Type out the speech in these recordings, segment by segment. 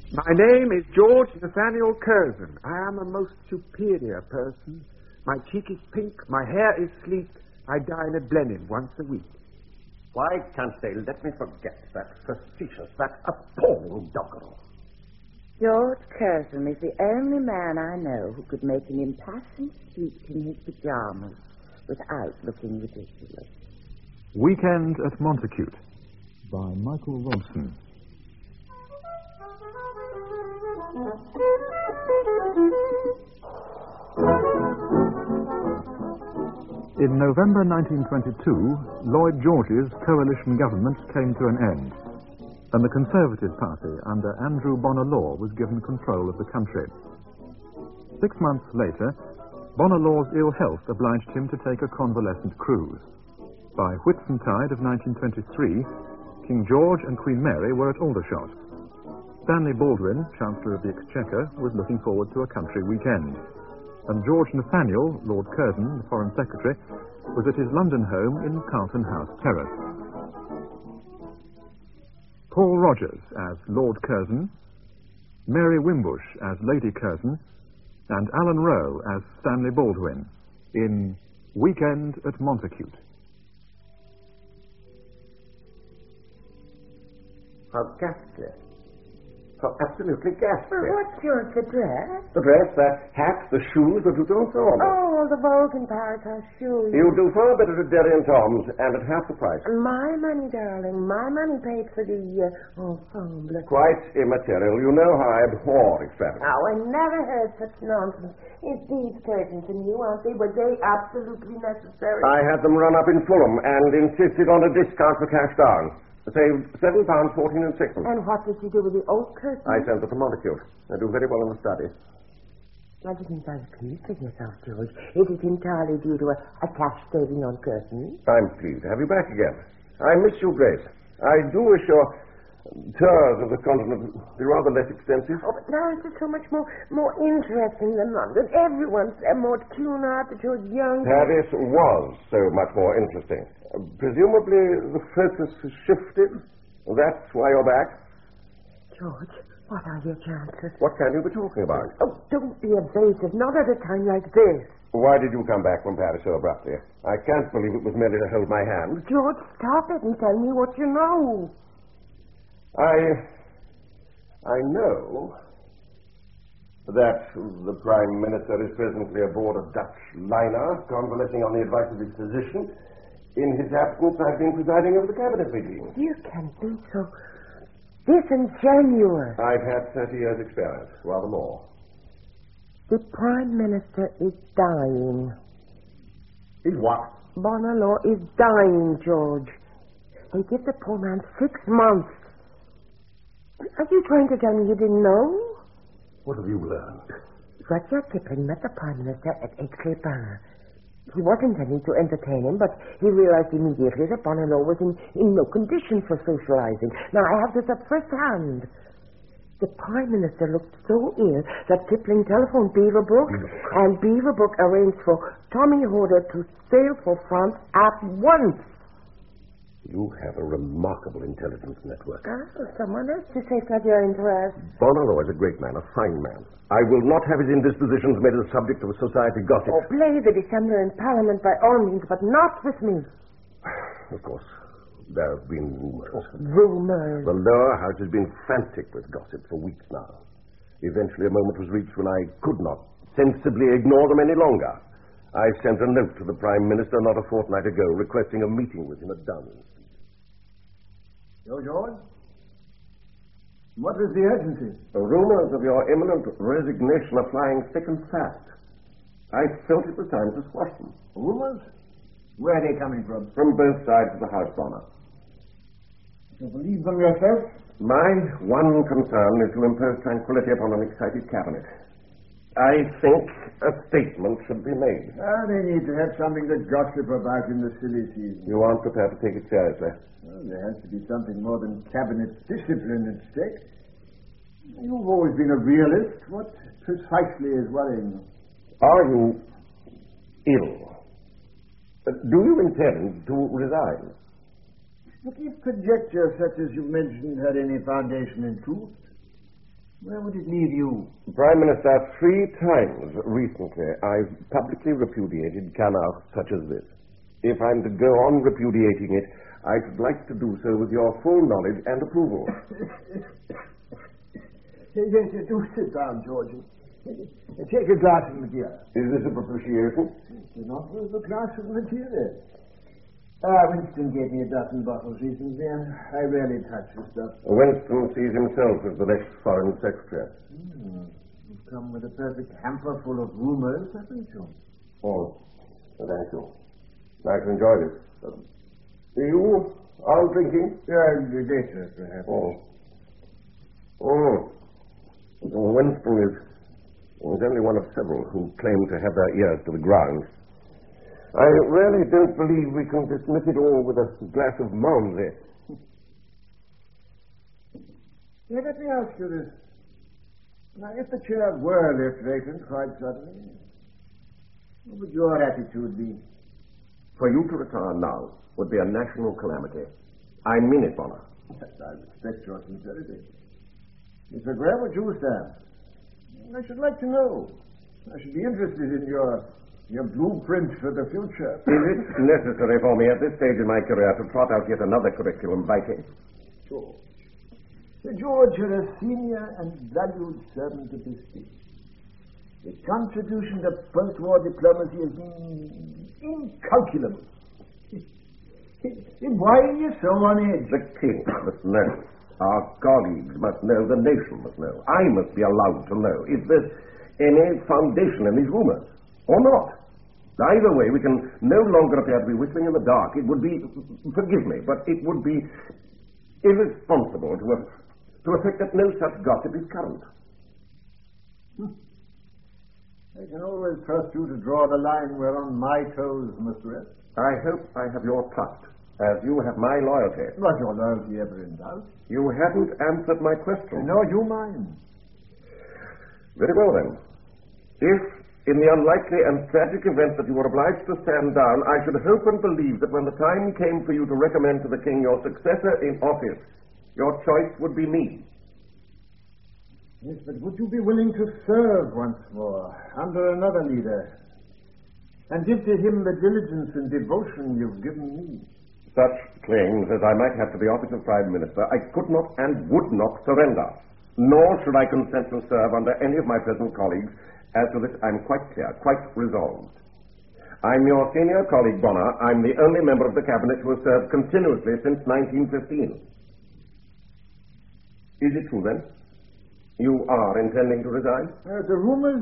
My name is George Nathaniel Curzon. I am a most superior person. My cheek is pink, my hair is sleek. I dine at Blenheim once a week. Why can't they let me forget that facetious, that appalling doggerel? George Curzon is the only man I know who could make an impassioned speech in his pajamas without looking ridiculous. Weekend at Montacute by Michael Robson. In November 1922, Lloyd George's coalition government came to an end, and the Conservative Party under Andrew Bonar Law was given control of the country. 6 months later, Bonar Law's ill health obliged him to take a convalescent cruise. By Whitsuntide of 1923, King George and Queen Mary were at Aldershot. Stanley Baldwin, Chancellor of the Exchequer, was looking forward to a country weekend, and George Nathaniel, Lord Curzon, the Foreign Secretary, was at his London home in Carlton House Terrace. Paul Rogers as Lord Curzon, Mary Wimbush as Lady Curzon, and Alan Rowe as Stanley Baldwin in Weekend at Montacute. How ghastly. How absolutely ghastly. What's your address? The dress, that hat, the shoes, the tutu, and so on. Oh, the Vogue and Paris House shoes. You do far better at Derry and Tom's, and at half the price. My money, darling. My money paid for the ensemble. Quite immaterial. You know how I abhor extravagance. Oh, I never heard such nonsense. It's these curtains and you, aren't they? Were they absolutely necessary? I had them run up in Fulham and insisted on a discount for cash down. Saved £7.14 and sixpence. And what did you do with the old curtains? I sent them to Montacute. They do very well in the study. I didn't very pleased with yourself, George. It is entirely due to a cash saving on curtains. I'm pleased to have you back again. I miss you, Grace. I do wish your tours of the continent would be rather less extensive. Oh, but now it's so much more interesting than London. Everyone's more tuned out that you're young. Paris was so much more interesting. Presumably the focus has shifted. That's why you're back. George, what are your chances? What can you be talking about? Oh, don't be evasive. Not at a time like this. Why did you come back from Paris so abruptly? I can't believe it was merely to hold my hand. George, stop it and tell me what you know. I know that the Prime Minister is presently aboard a Dutch liner, convalescing on the advice of his physician. In his absence, I've been presiding over the cabinet meeting. You can be so disingenuous. I've had 30 years' experience, rather more. The Prime Minister is dying. Is what? Bonar Law is dying, George. They give the poor man 6 months. Are you trying to tell me you didn't know? What have you learned? Rudyard Kipling met the Prime Minister at Aix-les-Bains. He was intending to entertain him, but he realized immediately that Bonar Law was in no condition for socializing. Now, I have this at first hand. The Prime Minister looked so ill that Kipling telephoned Beaverbrook, and Beaverbrook arranged for Tommy Horder to sail for France at once. You have a remarkable intelligence network. Someone has to safeguard your interest. Bonar Law is a great man, a fine man. I will not have his indispositions made the subject of society gossip. Oh, play the dissembler in Parliament by all means, but not with me. Of course, there have been rumors. Rumors? The lower house has been frantic with gossip for weeks now. Eventually, a moment was reached when I could not sensibly ignore them any longer. I sent a note to the Prime Minister not a fortnight ago requesting a meeting with him at Downing Street. George? What is the urgency? The rumors of your imminent resignation are flying thick and fast. I felt it was time to squash them. Rumors? Where are they coming from? From both sides of the house, Bonar. You believe them yourself? My one concern is to impose tranquility upon an excited cabinet. I think a statement should be made. They need to have something to gossip about in the silly season. You aren't prepared to take it seriously. Well, there has to be something more than cabinet discipline at stake. You've always been a realist. What precisely is worrying you? Are you ill? Do you intend to resign? But if conjecture such as you mentioned had any foundation in truth, Where would it leave you? Prime Minister, 3 times recently I've publicly repudiated canards such as this. If I'm to go on repudiating it, I should like to do so with your full knowledge and approval. Yes, do sit down, George. Take a glass of Madeira. Is this a propitiation? It's not worth a glass of Madeira. Winston gave me a dozen bottles recently, and I rarely touch the stuff. Winston sees himself as the next foreign secretary. You've come with a perfect hamper full of rumors, haven't you? Oh, thank you. I can enjoy this. You are drinking? Later, perhaps. Winston is only one of several who claim to have their ears to the ground. I really don't believe we can dismiss it all with a glass of Malmsey. Let me ask you this. Now, if the chair were left vacant quite suddenly, what would your attitude be? For you to retire now would be a national calamity. I mean it, Bonner. I respect your sincerity. Mr. Graham, would you stand? I should like to know. I should be interested in your blueprint for the future. Is it necessary for me at this stage in my career to trot out yet another curriculum vitae? George. George, you're a senior and valued servant of the state. The contribution to post-war diplomacy is incalculable. Why are you so on edge? The king must know. Our colleagues must know. The nation must know. I must be allowed to know. Is there any foundation in these rumors? Or not? Either way, we can no longer appear to be whistling in the dark. It would be, forgive me, but it would be irresponsible to affect that no such gossip is current. I can always trust you to draw the line whereon my toes must rest. I hope I have your trust, as you have my loyalty. Was your loyalty ever in doubt? You haven't answered my question. Nor you mine. Very well, then. If, in the unlikely and tragic event that you were obliged to stand down, I should hope and believe that when the time came for you to recommend to the king your successor in office, your choice would be me. Yes, but would you be willing to serve once more under another leader and give to him the diligence and devotion you've given me? Such claims as I might have to the office of Prime Minister, I could not and would not surrender. Nor should I consent to serve under any of my present colleagues. As to this, I'm quite clear, quite resolved. I'm your senior colleague, Bonner. I'm the only member of the cabinet who has served continuously since 1915. Is it true, then? You are intending to resign? The rumors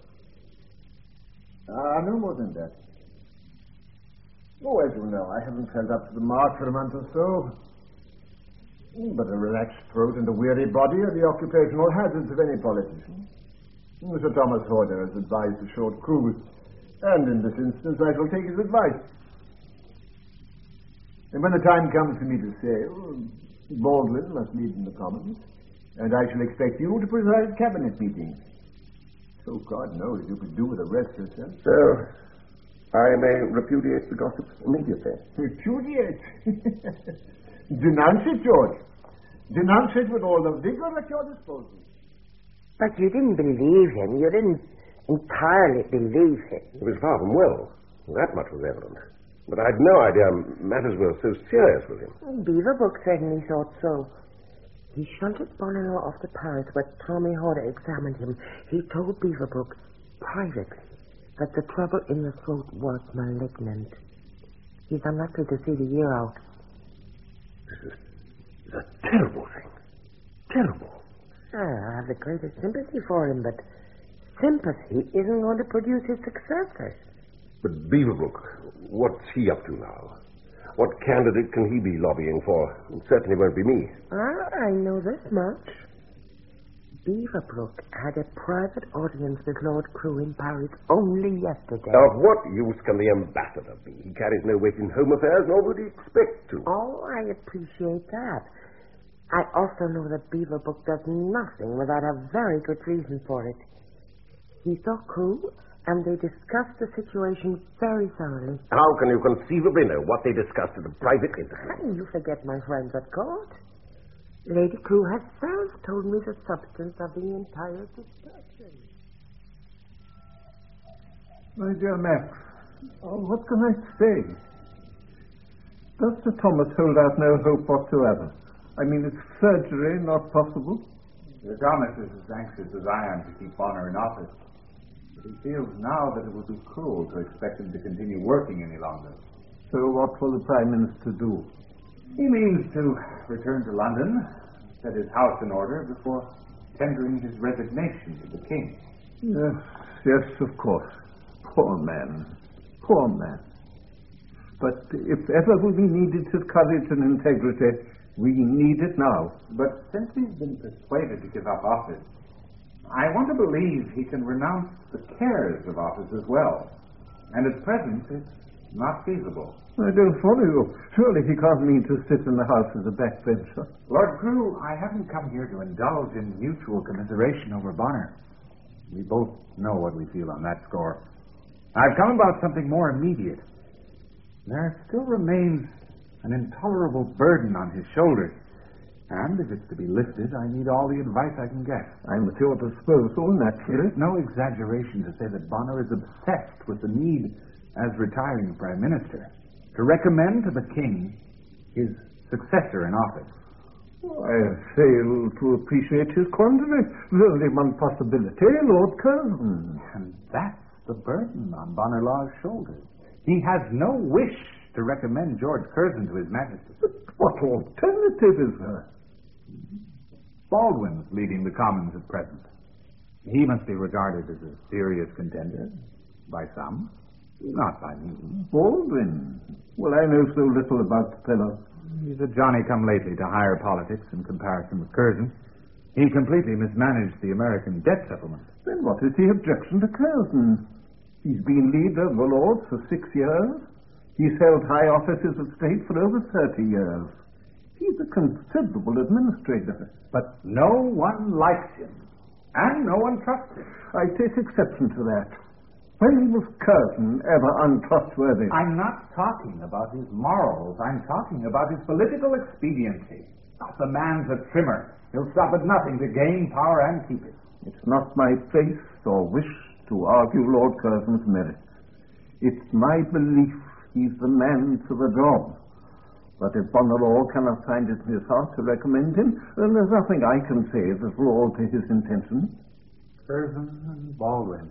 are no more than that. Oh, as you know, I haven't held up to the mark for a month or so. But a relaxed throat and a weary body are the occupational hazards of any politician. Mr. Thomas Horder has advised a short cruise, and in this instance I shall take his advice. And when the time comes for me to sail, Baldwin must lead in the Commons, and I shall expect you to preside cabinet meetings. So God knows you could do with a rest yourself. So, I may repudiate the gossip immediately. Repudiate? Denounce it, George. Denounce it with all the vigor at your disposal. But you didn't believe him. You didn't entirely believe him. It was far from well. That much was evident. But I'd no idea matters were so serious with him. Beaverbrook certainly thought so. He shunted Bonner off to Paris, where Tommy Horder examined him. He told Beaverbrook privately that the trouble in the throat was malignant. He's unlikely to see the year out. This is a terrible thing. Terrible. I have the greatest sympathy for him, but sympathy isn't going to produce his successor. But Beaverbrook, what's he up to now? What candidate can he be lobbying for? It certainly won't be me. I know this much. Beaverbrook had a private audience with Lord Crewe in Paris only yesterday. Of what use can the ambassador be? He carries no weight in home affairs, nor would he expect to. Oh, I appreciate that. I also know that Beaverbrook does nothing without a very good reason for it. He saw Crewe, and they discussed the situation very thoroughly. How can you conceivably know what they discussed in a private interview? You forget my friends at court. Lady Crewe herself told me the substance of the entire discussion. My dear Max, what can I say? Does Sir Thomas hold out no hope whatsoever? I mean, is surgery not possible? Sir Thomas is as anxious as I am to keep Bonner in office. But he feels now that it would be cruel to expect him to continue working any longer. So what will the Prime Minister do? He means to return to London, set his house in order before tendering his resignation to the King. Yes, of course. Poor man. Poor man. But if ever we needed his courage and integrity, we need it now. But since he's been persuaded to give up office, I want to believe he can renounce the cares of office as well. And at present, it's not feasible. I don't follow you. Surely he can't mean to sit in the house as a backbencher. Lord Crewe, I haven't come here to indulge in mutual commiseration over Bonner. We both know what we feel on that score. I've come about something more immediate. There still remains an intolerable burden on his shoulders. And if it's to be lifted, I need all the advice I can get. I'm at your disposal, naturally. It's no exaggeration to say that Bonner is obsessed with the need, as retiring Prime Minister, to recommend to the King his successor in office. I fail to appreciate his quandary. There's only one possibility, Lord Curzon. And that's the burden on Bonner Law's shoulders. He has no wish to recommend George Curzon to His Majesty. But what alternative is there? Baldwin's leading the Commons at present. He must be regarded as a serious contender by some, not by me. Baldwin? Well, I know so little about the fellow. He's a Johnny-come-lately to higher politics in comparison with Curzon. He completely mismanaged the American debt settlement. Then what is the objection to Curzon? He's been leader of the Lords for 6 years. He's held high offices of state for over 30 years. He's a considerable administrator. But no one likes him, and no one trusts him. I take exception to that. When was Curzon ever untrustworthy? I'm not talking about his morals. I'm talking about his political expediency. The man's a trimmer. He'll stop at nothing to gain power and keep it. It's not my place or wish to argue Lord Curzon's merits. It's my belief he's the man for the job. But if Bonner Law cannot find it in his heart to recommend him, then there's nothing I can say that will alter his intention. Curzon and Baldwin.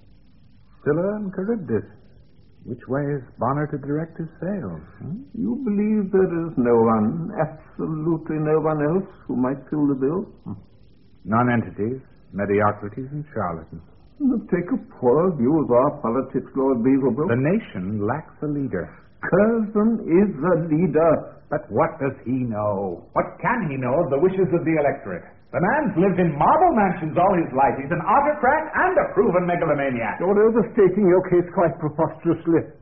Scylla and Charybdis. Which way is Bonner to direct his sails? You believe there is no one, absolutely no one else, who might fill the bill? Non-entities, mediocrities, and charlatans. Take a poor view of our politics, Lord Beaverbrook. The nation lacks a leader. Curzon is the leader. But what does he know? What can he know of the wishes of the electorate? The man's lived in marble mansions all his life. He's an autocrat and a proven megalomaniac. You're overstating your case quite preposterously.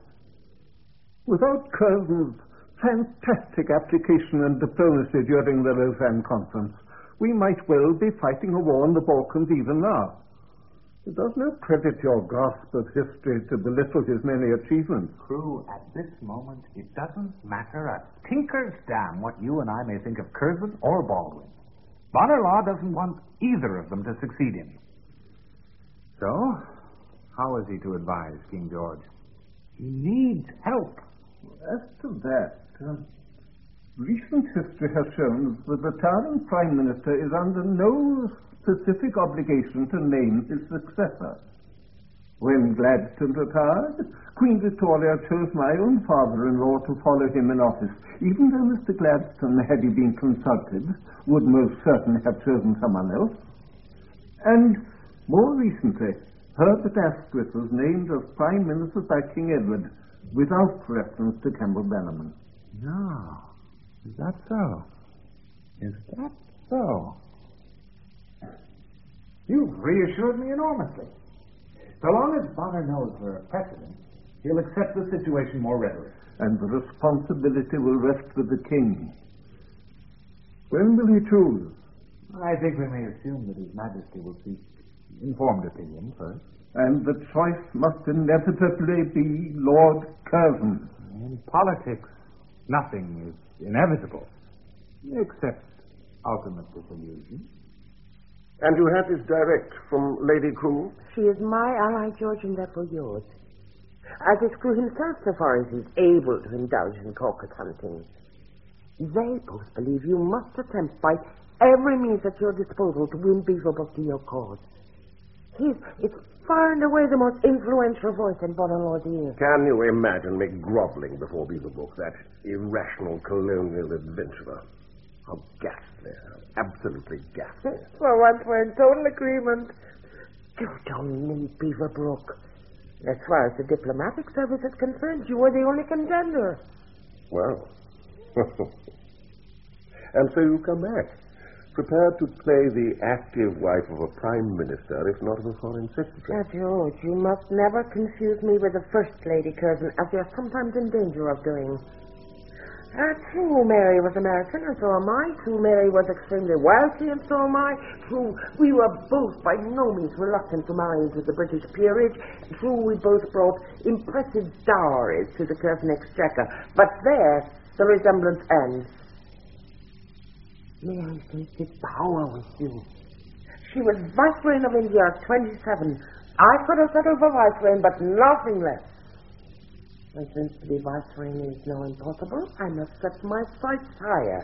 Without Curzon's fantastic application and diplomacy during the Lausanne Conference, we might well be fighting a war in the Balkans even now. It does no credit your grasp of history to belittle his many achievements. Crewe, at this moment, it doesn't matter a tinker's damn what you and I may think of Curzon or Baldwin. Bonner Law doesn't want either of them to succeed him. So, how is he to advise King George? He needs help. As to that, recent history has shown that the retiring Prime Minister is under no specific obligation to name his successor. When Gladstone retired, Queen Victoria chose my own father-in-law to follow him in office, even though Mr. Gladstone, had he been consulted, would most certainly have chosen someone else. And more recently, Herbert Asquith was named as Prime Minister by King Edward, without reference to Campbell Bannerman. No. Is that so? Is that so? You've reassured me enormously. So long as Bonner knows there are precedents, he'll accept the situation more readily. And the responsibility will rest with the King. When will he choose? I think we may assume that His Majesty will seek informed opinion first. And the choice must inevitably be Lord Curzon. In politics, nothing is inevitable, except ultimate disillusion. And you had this direct from Lady Crewe? She is my ally, George, and therefore yours. As is Crewe himself, so far as he's able to indulge in caucus hunting. They both believe you must attempt by every means at your disposal to win Beaverbrook to your cause. It's far and away the most influential voice in Bonalaw's ear. Can you imagine me grovelling before Beaverbrook, that irrational colonial adventurer? How ghastly, absolutely ghastly. For once we're in total agreement. You don't need Beaverbrook. As far as the diplomatic service is concerned, you are the only contender. Well. And so you come back, prepared to play the active wife of a prime minister, if not of a foreign secretary. Now, George, you must never confuse me with the First Lady Curzon, as you're sometimes in danger of doing. True, Mary was American, and so am I. True, Mary was extremely wealthy, and so am I. True, we were both by no means reluctant to marry into the British peerage. True, we both brought impressive dowries to the Curzon exchequer. But there, the resemblance ends. Mary tasted power with you. She was Viceroy of India at 27. I could have settled for Viceroy, but nothing less. And since to be Viceroy is now impossible, I must set my sights higher.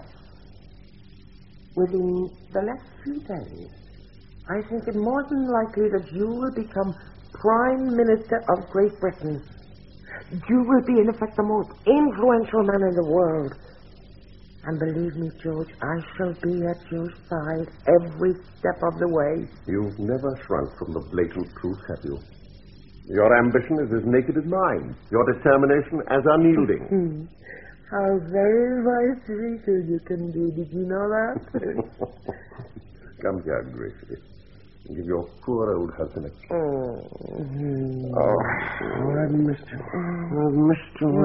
Within the next few days, I think it more than likely that you will become Prime Minister of Great Britain. You will be, in effect, the most influential man in the world. And believe me, George, I shall be at your side every step of the way. You've never shrunk from the blatant truth, have you? Your ambition is as naked as mine. Your determination as unyielding. How very vice-regal you can be. Did you know that? Come here, Gracie. Give your poor old husband a kiss. I've missed you. I've missed you.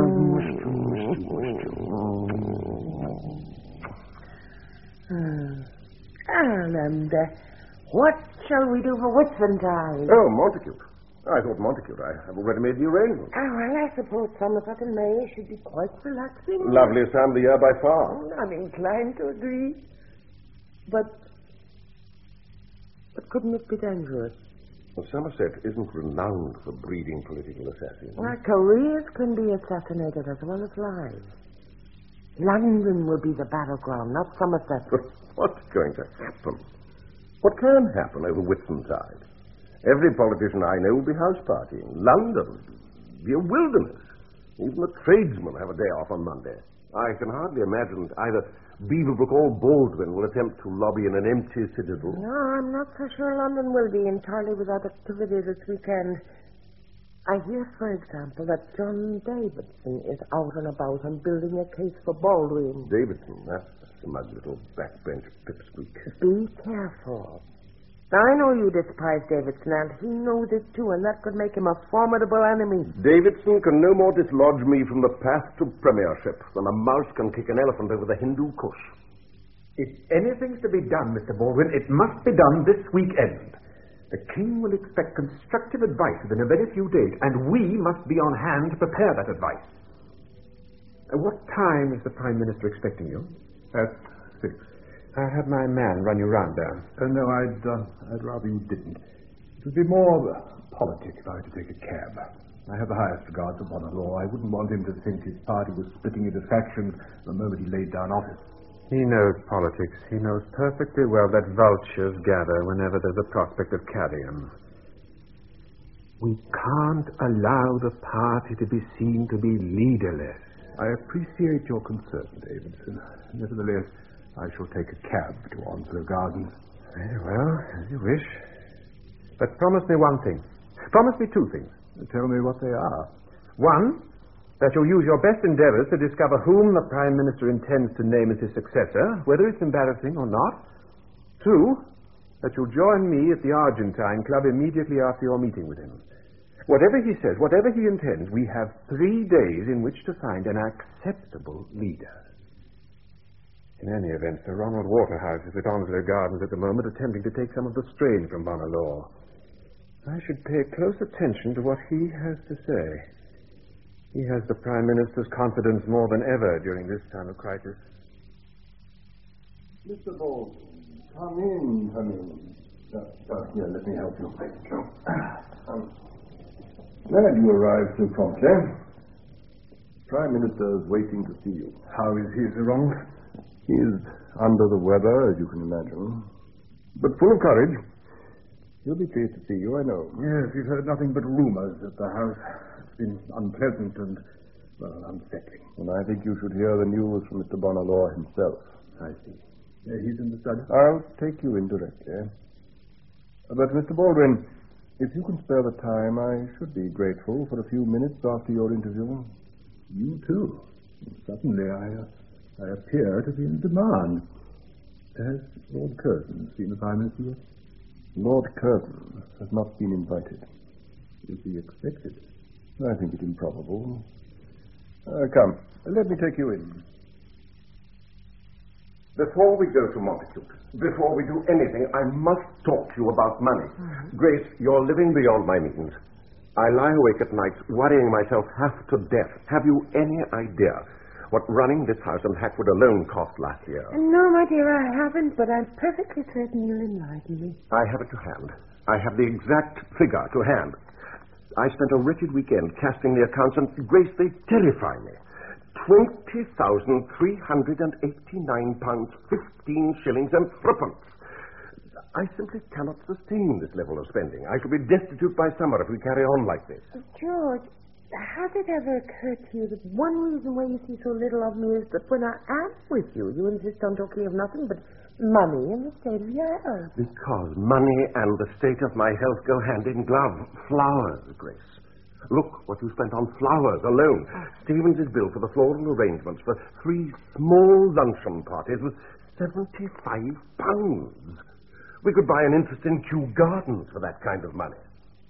And what shall we do for Whitsuntide? Oh, Montacute. I thought Montacute. I have already made the arrangement. Well, I suppose Somerset in May should be quite relaxing. Loveliest time of the year by far. I'm inclined to agree. But couldn't it be dangerous? Well, Somerset isn't renowned for breeding political assassins. Well, careers can be assassinated as well as lives. London will be the battleground, not Somerset. But what's going to happen? What can happen over Whitsuntide? Every politician I know will be house partying. London will be a wilderness. Even the tradesmen have a day off on Monday. I can hardly imagine either Beaverbrook or Baldwin will attempt to lobby in an empty citadel. No, I'm not so sure London will be entirely without activity this weekend. I hear, for example, that John Davidson is out and about and building a case for Baldwin. Davidson, that smug little backbench pipsqueak. Be careful. I know you despise Davidson, and he knows it too, and that could make him a formidable enemy. Davidson can no more dislodge me from the path to premiership than a mouse can kick an elephant over the Hindu Kush. If anything's to be done, Mr. Baldwin, it must be done this weekend. The King will expect constructive advice within a very few days, and we must be on hand to prepare that advice. What time is the Prime Minister expecting you? At 6. I had my man run you round there. No, I'd rather you didn't. It would be more politic if I had to take a cab. I have the highest regard for Bonalaw. I wouldn't want him to think his party was splitting into factions the moment he laid down office. He knows politics. He knows perfectly well that vultures gather whenever there's a prospect of carrion. We can't allow the party to be seen to be leaderless. I appreciate your concern, Davidson. Nevertheless, I shall take a cab to Onslow Gardens. Very well, as you wish. But promise me one thing. Promise me two things. Tell me what they are. One, that you'll use your best endeavors to discover whom the Prime Minister intends to name as his successor, whether it's embarrassing or not. Two, that you'll join me at the Argentine Club immediately after your meeting with him. Whatever he says, whatever he intends, we have 3 days in which to find an acceptable leader. In any event, Sir Ronald Waterhouse is at Onslow Gardens at the moment, attempting to take some of the strain from Bonalaw. I should pay close attention to what he has to say. He has the Prime Minister's confidence more than ever during this time of crisis. Mr. Baldwin, come in, honey. Here, let me help you. Glad you arrived so promptly. Prime Minister is waiting to see you. How is he, Sir Ronald? He is under the weather, as you can imagine, but full of courage. He'll be pleased to see you, I know. Yes, we've heard nothing but rumors at the house. It's been unpleasant and, well, unsettling. And I think you should hear the news from Mr. Bonalaw himself. I see. He's in the study? I'll take you in directly. But, Mr. Baldwin, if you can spare the time, I should be grateful for a few minutes after your interview. You too. Suddenly I appear to be in demand. Has Lord Curzon seen the Prime Minister yet? Lord Curzon has not been invited. Is he expected? I think it improbable. Come, let me take you in. Before we go to Montacute, before we do anything, I must talk to you about money. Grace, you're living beyond my means. I lie awake at night worrying myself half to death. Have you any idea what running this house in Hackwood alone cost last year? No, my dear, I haven't, but I'm perfectly certain you'll enlighten me. I have it to hand. I have the exact figure to hand. I spent a wretched weekend casting the accounts, and Grace, they terrify me. £20,389, 15 shillings and threepence. I simply cannot sustain this level of spending. I shall be destitute by summer if we carry on like this. George, has it ever occurred to you that one reason why you see so little of me is that when I am with you, you insist on talking of nothing but money and the state of your health? Because money and the state of my health go hand in glove. Flowers, Grace. Look what you spent on flowers alone. Stevens' bill for the floral arrangements for 3 small luncheon parties was £75. We could buy an interest in Kew Gardens for that kind of money.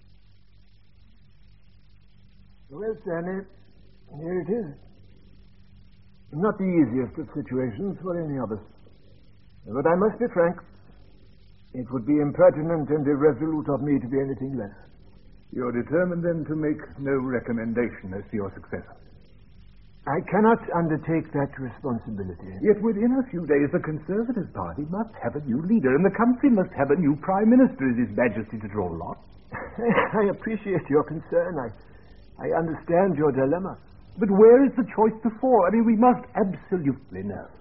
Well, Stanley, here it is. Not the easiest of situations for any of us. But I must be frank. It would be impertinent and irresolute of me to be anything less. You're determined, then, to make no recommendation as to your successor? I cannot undertake that responsibility. Yet within a few days the Conservative Party must have a new leader, and the country must have a new Prime Minister. Is His Majesty to draw lot? I appreciate your concern. I understand your dilemma. But where is the choice before? I mean, we must absolutely know.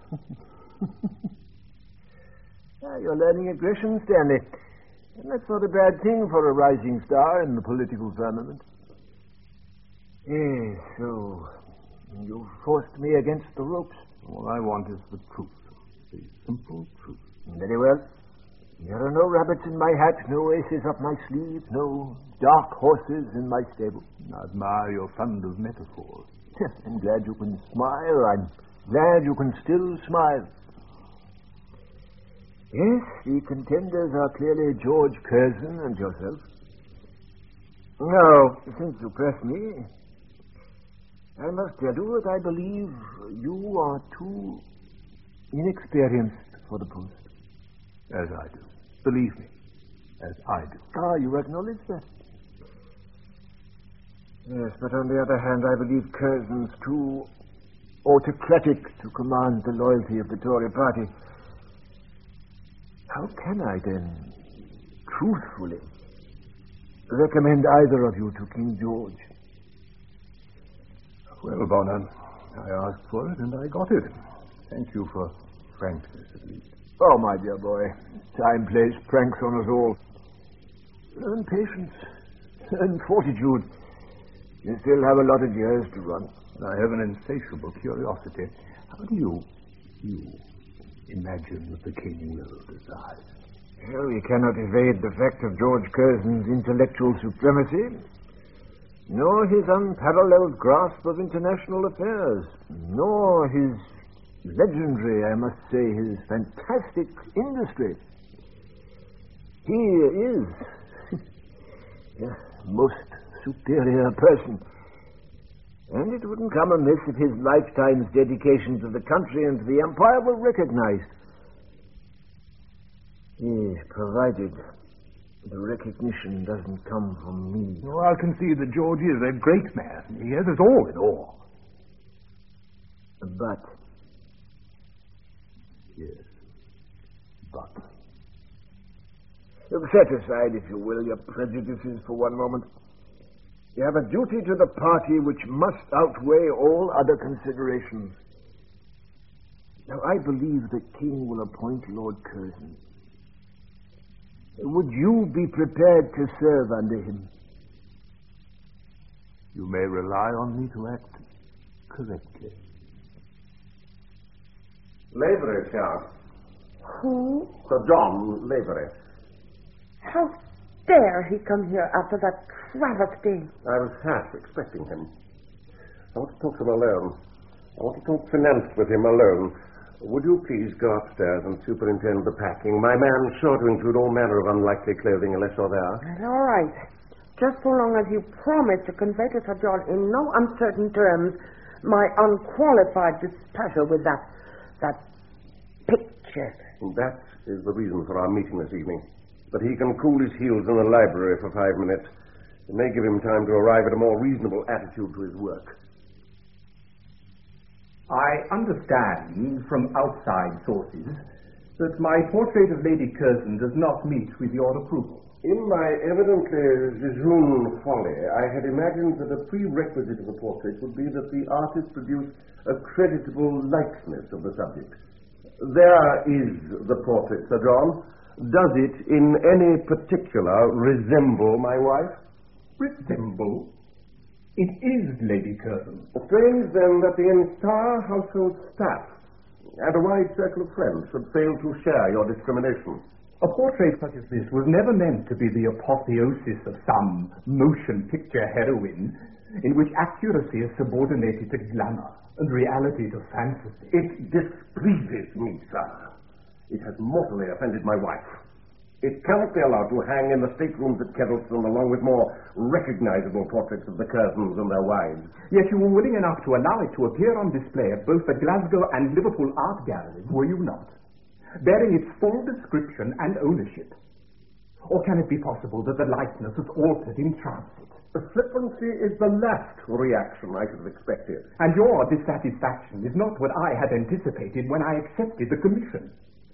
You're learning aggression, Stanley. And that's not a bad thing for a rising star in the political firmament. Yes, so you forced me against the ropes. All I want is the truth. The simple truth. Very well. There are no rabbits in my hat, no aces up my sleeve, no dark horses in my stable. I admire your fund of metaphors. I'm glad you can smile. I'm glad you can still smile. Yes, the contenders are clearly George Curzon and yourself. Now, since you press me, I must tell you that I believe you are too inexperienced for the post. As I do. Believe me, as I do. Ah, you acknowledge that? Yes, but on the other hand, I believe Curzon's too autocratic to command the loyalty of the Tory party. How can I, then, truthfully, recommend either of you to King George? Well, Bonner, I asked for it and I got it. Thank you for frankness, at least. Oh, my dear boy, time plays pranks on us all. Learn patience and fortitude. You still have a lot of years to run. I have an insatiable curiosity. How do you imagine that the king will decide? Well, we cannot evade the fact of George Curzon's intellectual supremacy, nor his unparalleled grasp of international affairs, nor his legendary, I must say, his fantastic industry. He is a most superior person. And it wouldn't come amiss if his lifetime's dedication to the country and to the empire were recognized. Yes, provided the recognition doesn't come from me. Oh, I'll concede that George is a great man. He has us all in awe. But... Yes. spot. Set aside, if you will, your prejudices for one moment. You have a duty to the party which must outweigh all other considerations. Now, I believe the King will appoint Lord Curzon. Would you be prepared to serve under him? You may rely on me to act correctly. Lavery, sir. Who? Sir John Lavery. How dare he come here after that travesty? I was half expecting him. I want to talk to him alone. I want to talk finance with him alone. Would you please go upstairs and superintend the packing? My man's sure to include all manner of unlikely clothing unless you're there. All right. Just so long as you promise to convey to Sir John in no uncertain terms my unqualified displeasure with that picture. And that is the reason for our meeting this evening. But he can cool his heels in the library for 5 minutes. It may give him time to arrive at a more reasonable attitude to his work. I understand from outside sources that my portrait of Lady Curzon does not meet with your approval. In my evidently jejune folly, I had imagined that a prerequisite of a portrait would be that the artist produce a creditable likeness of the subject. There is the portrait, Sir John. Does it in any particular resemble my wife? Resemble? It is Lady Curzon. Strange, then, that the entire household staff and a wide circle of friends should fail to share your discrimination. A portrait such as this was never meant to be the apotheosis of some motion picture heroine in which accuracy is subordinated to glamour and reality to fantasy. It displeases me, sir. It has mortally offended my wife. It cannot be allowed to hang in the staterooms at Kettleston along with more recognizable portraits of the Curzons and their wives. Yet you were willing enough to allow it to appear on display at both the Glasgow and Liverpool art galleries, were you not? Bearing its full description and ownership. Or can it be possible that the likeness was altered in transit? The flippancy is the last reaction I should have expected. And your dissatisfaction is not what I had anticipated when I accepted the commission.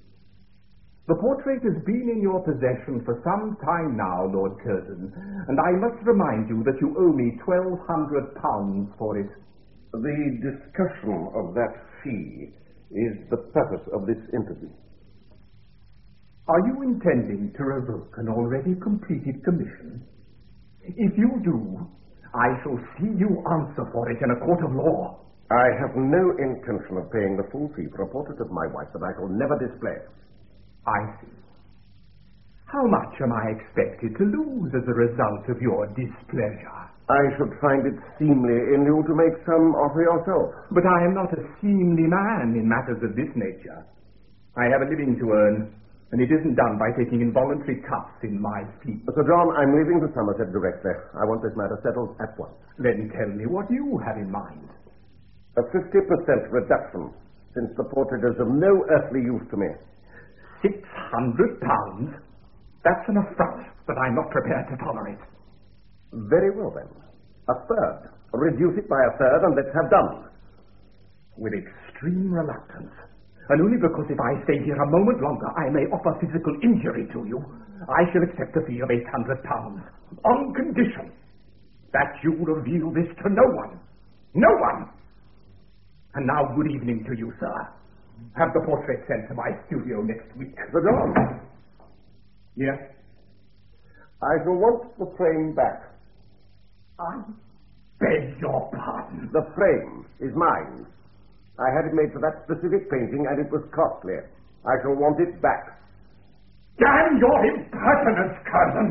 The portrait has been in your possession for some time now, Lord Curzon, and I must remind you that you owe me £1,200 for it. The discussion of that fee is the purpose of this interview. Are you intending to revoke an already completed commission? If you do, I shall see you answer for it in a court of law. I have no intention of paying the full fee for a portrait of my wife that I shall never display. I see. How much am I expected to lose as a result of your displeasure? I should find it seemly in you to make some offer yourself. But I am not a seemly man in matters of this nature. I have a living to earn, and it isn't done by taking involuntary cuts in my feet. Sir John, I'm leaving for Somerset directly. I want this matter settled at once. Then tell me what you have in mind. A 50% reduction, since the portrait is of no earthly use to me. £600? That's an affront that I'm not prepared to tolerate. Very well, then. A third. Reduce it by a third, and let's have done. With extreme reluctance, and only because if I stay here a moment longer, I may offer physical injury to you, I shall accept a fee of £800, on condition that you reveal this to no one. No one! And now, good evening to you, sir. Have the portrait sent to my studio next week. Sir John. Yes? I shall want the frame back. I beg your pardon. The frame is mine. I had it made for that specific painting, and it was costly. I shall want it back. Damn your impertinence, Curzon!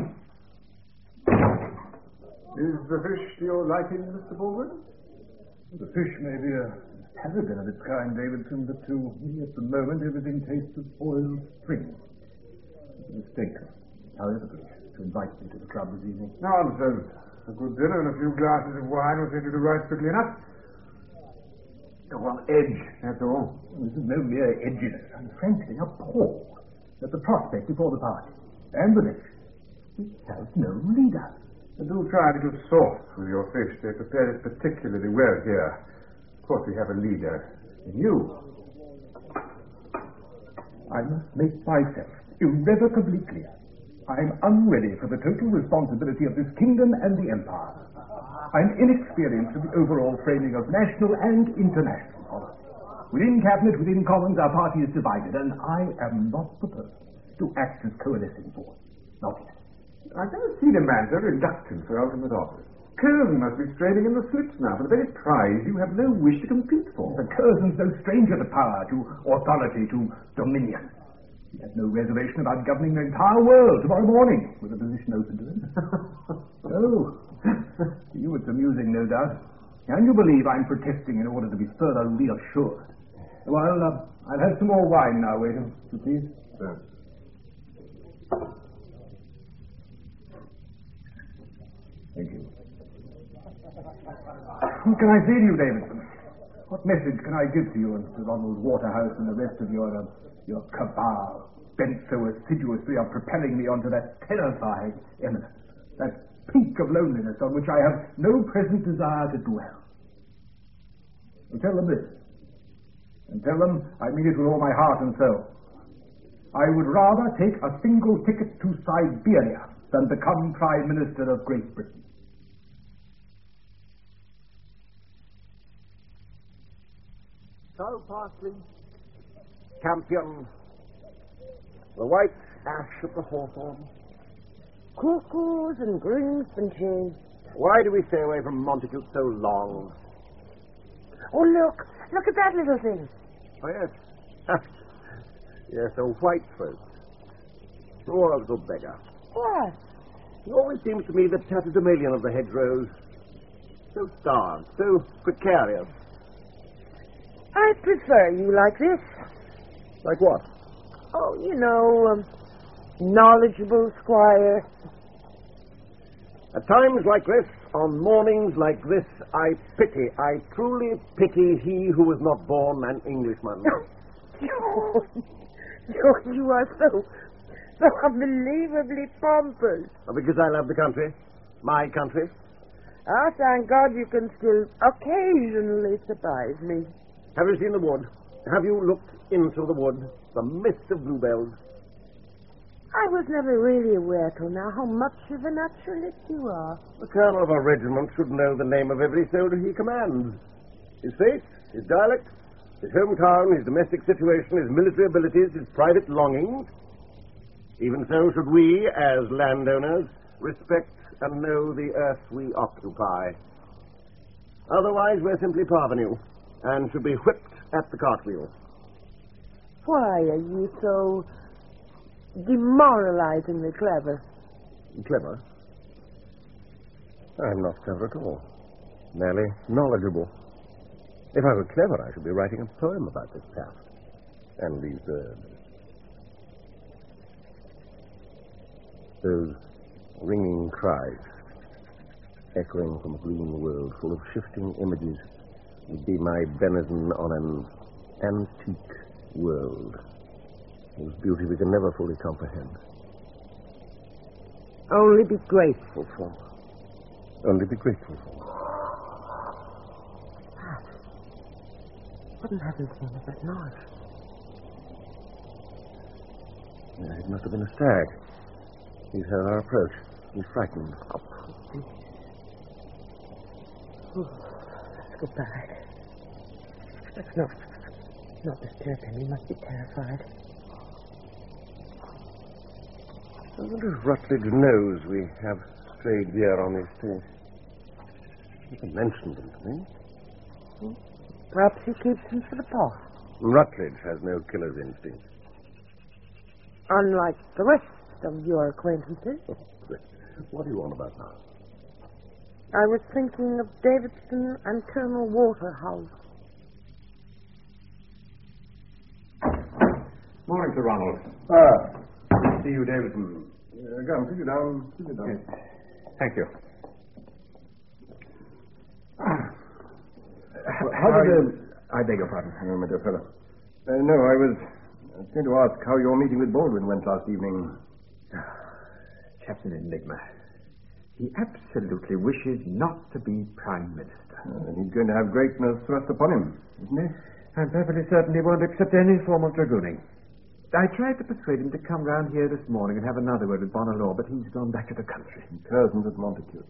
Is the fish to your liking, Mr. Baldwin? The fish may be a paragon of its kind, Davidson, but to me at the moment everything tastes of oiled spring. It's a mistake, however, to invite me to the club this evening. Nonsense. A good dinner and a few glasses of wine will send you to rights quickly enough. You're on edge. That's all. This is no mere edginess. I'm frankly appalled at the prospect before the party. And the fish. It has no leader. And do try a little sauce with your fish. They prepare it particularly well here. Of course, we have a leader in you. I must make myself irrevocably clear. I'm unready for the total responsibility of this kingdom and the empire. I'm inexperienced in the overall framing of national and international policy. Within Cabinet, within Commons, our party is divided, and I am not the person to act as coalescing force. Not yet. I've never seen a man so reluctant for ultimate office. Curzon must be straining in the slips now for the very prize you have no wish to compete for. But Curzon's no stranger to power, to authority, to dominion. He has no reservation about governing the entire world tomorrow morning, with a position open to him. Oh, to you it's amusing, no doubt. Can you believe I'm protesting in order to be further reassured? Well, I'll have some more wine now, waiter, if you please. Sir. Thank you. What can I say to you, Davidson? What message can I give to you and to Ronald Waterhouse and the rest of your cabal, bent so assiduously on propelling me onto that terrifying eminence, that peak of loneliness on which I have no present desire to dwell? Well, tell them this, and tell them I mean it with all my heart and soul. I would rather take a single ticket to Siberia than become Prime Minister of Great Britain. So, Parsley, Campion, the white ash of the hawthorn. Cuckoos and greenspanches. Why do we stay away from Montacute so long? Oh, look at that little thing. Oh, yes. Yes, a white folk. Poor little beggar. What? He always seems to me the tatterdemalion of the hedgerows. So starved, so precarious. I prefer you like this. Like what? Oh, you know, knowledgeable squire. At times like this, on mornings like this, I truly pity he who was not born an Englishman. You are so unbelievably pompous. Because I love the country. My country. Ah, thank God you can still occasionally surprise me. Have you seen the wood? Have you looked into the wood? The mist of bluebells. I was never really aware till now how much of a naturalist you are. The colonel of a regiment should know the name of every soldier he commands. His faith, his dialect, his hometown, his domestic situation, his military abilities, his private longings. Even so should we, as landowners, respect and know the earth we occupy. Otherwise, we're simply parvenu, and should be whipped at the cartwheel. Why are you so demoralizingly clever? Clever? I'm not clever at all. Merely knowledgeable. If I were clever, I should be writing a poem about this town and these birds. Those ringing cries, echoing from a green world full of shifting images, would be my benison on an antique world whose beauty we can never fully comprehend. Only be grateful for. Only be grateful for. What in heaven's name is that noise? It must have been a stag. He's heard our approach. He's frightened. Let's go back. Let's not disturb him. He must be terrified. I wonder if Rutledge knows we have strayed deer on these things. He hasn't mentioned them to me. Perhaps he keeps them for the pot. Rutledge has no killer's instinct. Unlike the rest of your acquaintances. What do you want about now? I was thinking of Davidson and Colonel Waterhouse. Morning, Sir Ronald. See you, Davidson. Come, sit down. Sit down. Yes. Thank you. How did I beg your pardon, my dear fellow. No, I was going to ask how your meeting with Baldwin went last evening. Captain Enigma. He absolutely wishes not to be Prime Minister. He's going to have greatness thrust upon him, isn't he? And Beverly certainly won't accept any form of dragooning. I tried to persuade him to come round here this morning and have another word with Bonalaw, but he's gone back to the country. Curzon's at Montacute.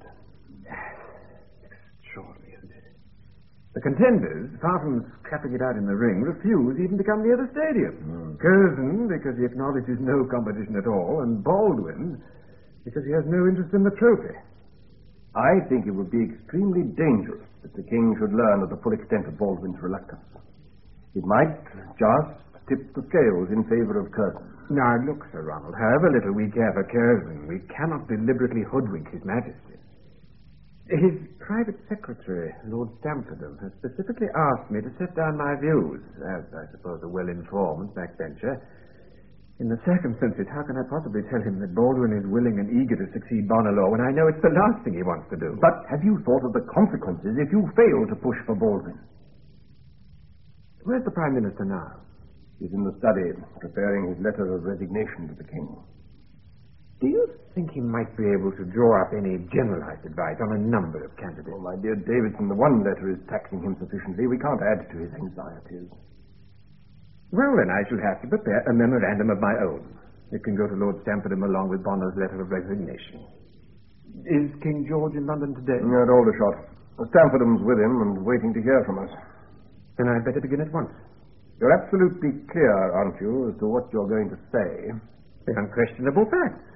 Extraordinary, isn't it? The contenders, far from scrapping it out in the ring, refuse even to come near the stadium. Curzon, because he acknowledges no competition at all, and Baldwin, because he has no interest in the trophy. I think it would be extremely dangerous if the king should learn of the full extent of Baldwin's reluctance. It might just tip the scales in favor of Curzon. Now, look, Sir Ronald, however little we care for Curzon, we cannot deliberately hoodwink His Majesty. His private secretary, Lord Stamfordham, has specifically asked me to set down my views, as I suppose a well-informed backbencher. In the circumstances, how can I possibly tell him that Baldwin is willing and eager to succeed Bonalaw when I know it's the last thing he wants to do? But have you thought of the consequences if you fail to push for Baldwin? Where's the Prime Minister now? He's in the study, preparing his letter of resignation to the king. Do you think he might be able to draw up any generalized advice on a number of candidates? Oh, my dear Davidson, the one letter is taxing him sufficiently. We can't add to his anxieties. Well, then I shall have to prepare a memorandum of my own. It can go to Lord Stamfordham along with Bonner's letter of resignation. Is King George in London today? At Aldershot. Stamfordham's with him and waiting to hear from us. Then I'd better begin at once. You're absolutely clear, aren't you, as to what you're going to say? The unquestionable facts.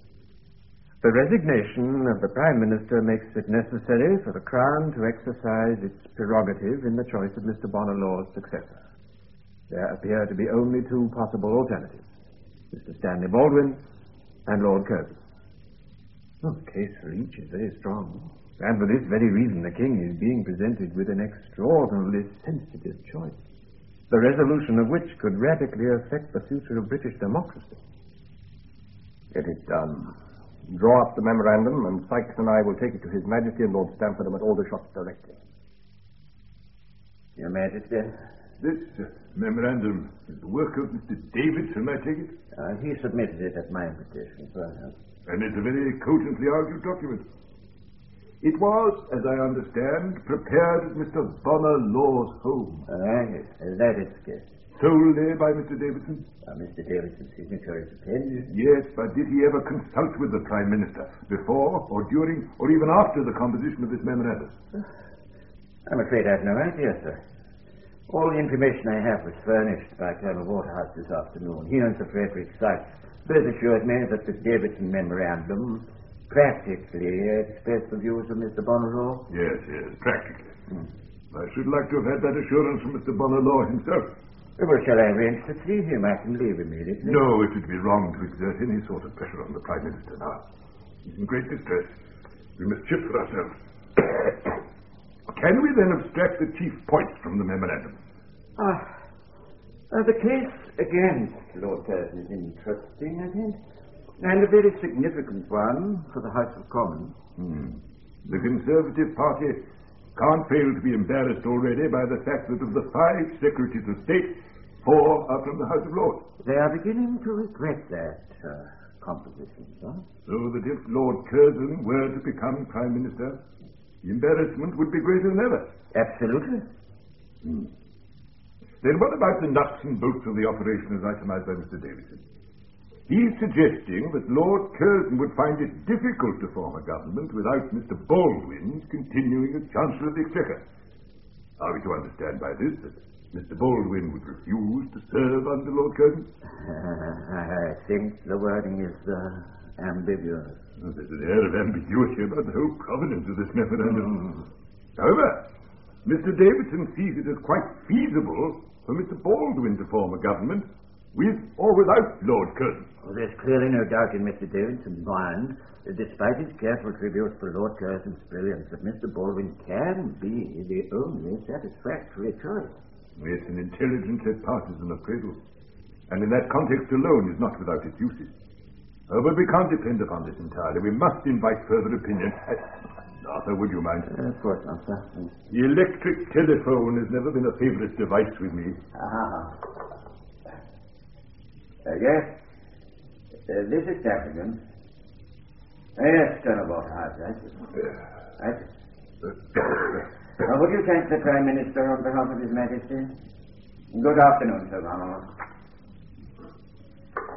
The resignation of the Prime Minister makes it necessary for the Crown to exercise its prerogative in the choice of Mr. Bonalaw's successor. There appear to be only two possible alternatives, Mr. Stanley Baldwin and Lord Curzon. Oh, the case for each is very strong. And for this very reason, the King is being presented with an extraordinarily sensitive choice, the resolution of which could radically affect the future of British democracy. Get it done. Draw up the memorandum, and Sykes and I will take it to His Majesty and Lord Stamfordham at Aldershot directly. Your Majesty? This memorandum is the work of Mr. Davidson, I take it? He submitted it at my invitation, perhaps. And it's a very cogently argued document. It was, as I understand, prepared at Mr. Bonalaw's home. Yes, that is the case. Solely by Mr. Davidson? Mr. Davidson's signature is appended. Yes, but did he ever consult with the Prime Minister before or during or even after the composition of this memorandum? I'm afraid I have no idea, sir. All the information I have was furnished by Colonel Waterhouse this afternoon. He and Sir Frederick Sykes both assured me that the Davidson memorandum practically expressed the views of Mr. Bonalaw. Yes, practically. I should like to have had that assurance from Mr. Bonalaw himself. Well, shall I arrange to see him? I can leave immediately. No, it would be wrong to exert any sort of pressure on the Prime Minister now. He's in great distress. We must shift for ourselves. Can we then abstract the chief points from the memorandum? The case against Lord Curzon is interesting, I think, and a very significant one for the House of Commons. The Conservative Party can't fail to be embarrassed already by the fact that of the 5 Secretaries of State, 4 are from the House of Lords. They are beginning to regret that composition, sir. So that if Lord Curzon were to become Prime Minister, the embarrassment would be greater than ever. Absolutely. Then what about the nuts and bolts of the operation as itemized by Mr. Davidson? He's suggesting that Lord Curzon would find it difficult to form a government without Mr. Baldwin's continuing as Chancellor of the Exchequer. Are we to understand by this that Mr. Baldwin would refuse to serve under Lord Curzon? I think the wording is ambiguous. There's an air of ambiguity about the whole provenance of this memorandum. However, Mr. Davidson sees it as quite feasible for Mr. Baldwin to form a government with or without Lord Curzon. There's clearly no doubt in Mr. Davidson's mind that despite his careful tribute for Lord Curzon's brilliance, that Mr. Baldwin can be the only satisfactory choice. It's an intelligent yet partisan appraisal, and in that context alone is not without its uses. But we can't depend upon this entirely. We must invite further opinion. Arthur, would you mind? Of course not, sir. The electric telephone has never been a favorite device with me. Yes? This is Stapleton. Yes, Colonel Waterhouse, right? Would you thank the Prime Minister on behalf of His Majesty? Good afternoon, Sir Ronald.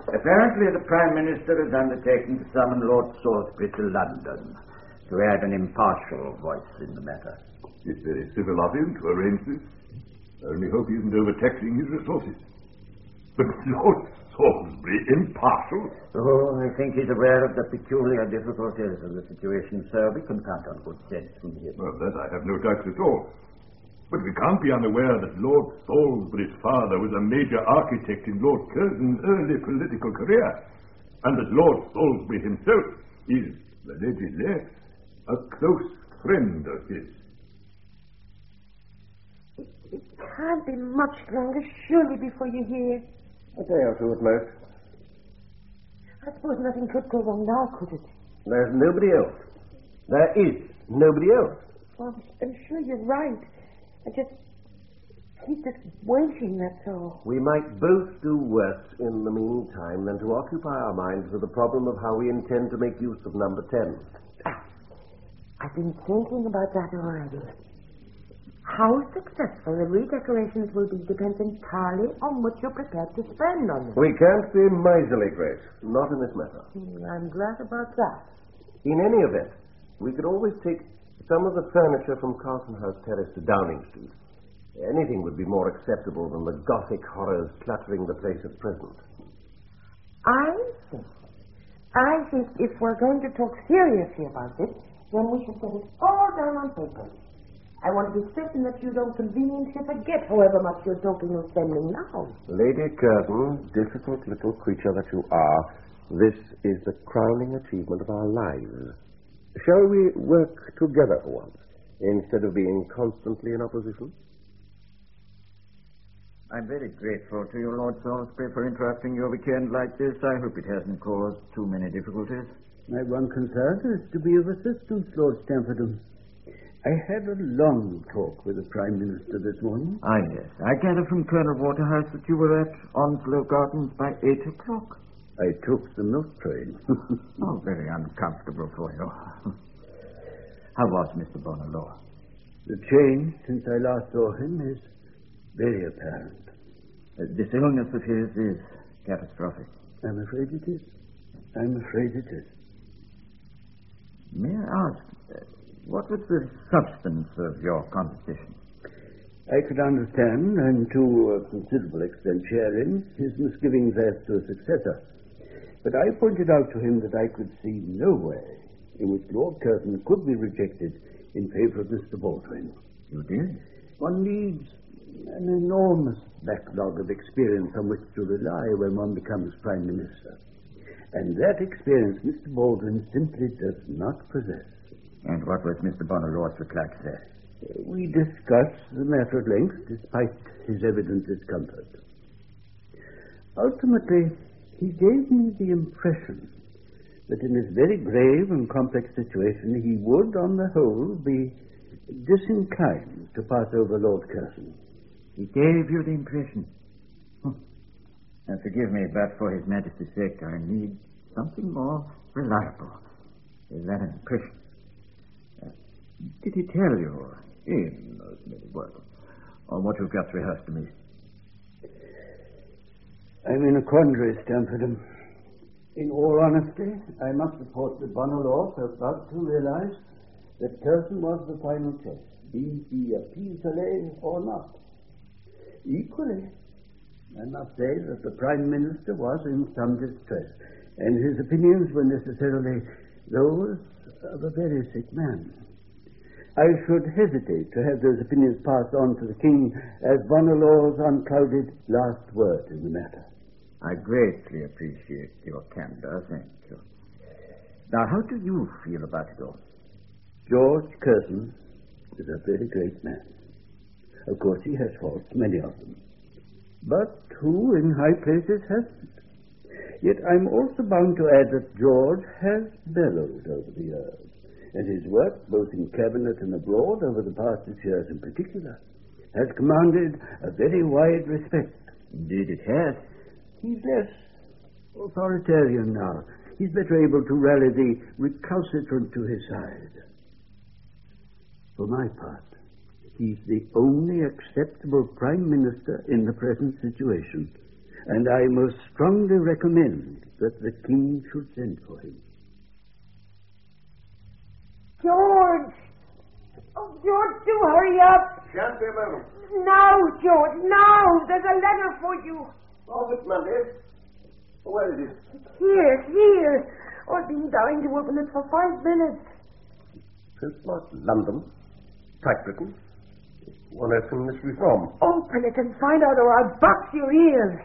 Apparently the Prime Minister has undertaken to summon Lord Salisbury to London to add an impartial voice in the matter. It's very civil of him to arrange this. I only hope he isn't overtaxing his resources. But Lord Salisbury, impartial? Oh, I think he's aware of the peculiar difficulties of the situation, sir. We can count on good sense from him. Well, that I have no doubts at all. But we can't be unaware that Lord Salisbury's father was a major architect in Lord Curzon's early political career, and that Lord Salisbury himself is, allegedly, a close friend of his. It can't be much longer, surely, before you hear. A day or two at most. I suppose nothing could go wrong now, could it? There's nobody else. There is nobody else. Well, I'm sure you're right. I just keep just waiting, that's all. We might both do worse in the meantime than to occupy our minds with the problem of how we intend to make use of number 10. I've been thinking about that already. How successful the redecorations will be depends entirely on what you're prepared to spend on them. We can't be miserly, Grace. Not in this matter. I'm glad about that. In any event, we could always take some of the furniture from Carlton House Terrace to Downing Street. Anything would be more acceptable than the Gothic horrors cluttering the place at present. I think if we're going to talk seriously about this, then we should get it all down on paper. I want to be certain that you don't conveniently forget however much you're talking of spending now. Lady Curzon, difficult little creature that you are, this is the crowning achievement of our lives. Shall we work together for once, instead of being constantly in opposition? I'm very grateful to you, Lord Salisbury, for interrupting your weekend like this. I hope it hasn't caused too many difficulties. My one concern is to be of assistance, Lord Stamford. I had a long talk with the Prime Minister this morning. Ah, yes. I gather from Colonel Waterhouse that you were at Onslow Gardens by 8 o'clock. I took the milk train. Oh, very uncomfortable for you. How was Mr. Bonalow? The change since I last saw him is very apparent. This illness of his is catastrophic. I'm afraid it is. I'm afraid it is. May I ask, what was the substance of your conversation? I could understand, and to a considerable extent share in, his misgivings as to a successor. But I pointed out to him that I could see no way in which Lord Curzon could be rejected in favor of Mr. Baldwin. You did? One needs an enormous backlog of experience on which to rely when one becomes Prime Minister. And that experience Mr. Baldwin simply does not possess. And what was Mr. Bonalaw's reply to that? We discussed the matter at length, despite his evident discomfort. Ultimately, he gave me the impression that in this very grave and complex situation, he would, on the whole, be disinclined to pass over Lord Curzon. He gave you the impression? Now, forgive me, but for His Majesty's sake, I need something more reliable than that impression. Did he tell you, in those many words, on what you've just rehearsed to me? I'm in a quandary, Stamford. In all honesty, I must report that Bonalaw felt about to realize that Curzon was the final choice, be he a pis-aller or not. Equally, I must say that the Prime Minister was in some distress, and his opinions were necessarily those of a very sick man. I should hesitate to have those opinions passed on to the King as Bonalaw's unclouded last word in the matter. I greatly appreciate your candor, thank you. Now, how do you feel about it all? George Curzon is a very great man. Of course, he has faults, many of them. But who in high places hasn't? Yet I'm also bound to add that George has bellowed over the years, and his work, both in cabinet and abroad, over the past 6 years in particular, has commanded a very wide respect. Indeed it has. He's less authoritarian now. He's better able to rally the recalcitrant to his side. For my part, he's the only acceptable Prime Minister in the present situation. and I most strongly recommend that the king should send for him. George! Oh, George, do hurry up! Just a moment. Now, George, now! There's a letter for you. Oh, Miss Monday. Where is it? Here. Oh, I've been dying to open it for 5 minutes. Postmark London. Typewritten. What on earth can this be from? Open it and find out or I'll box your ears.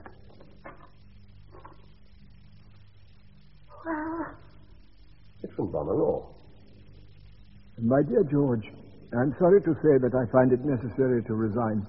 Well... It's from Bonalaw. My dear George, I'm sorry to say that I find it necessary to resign.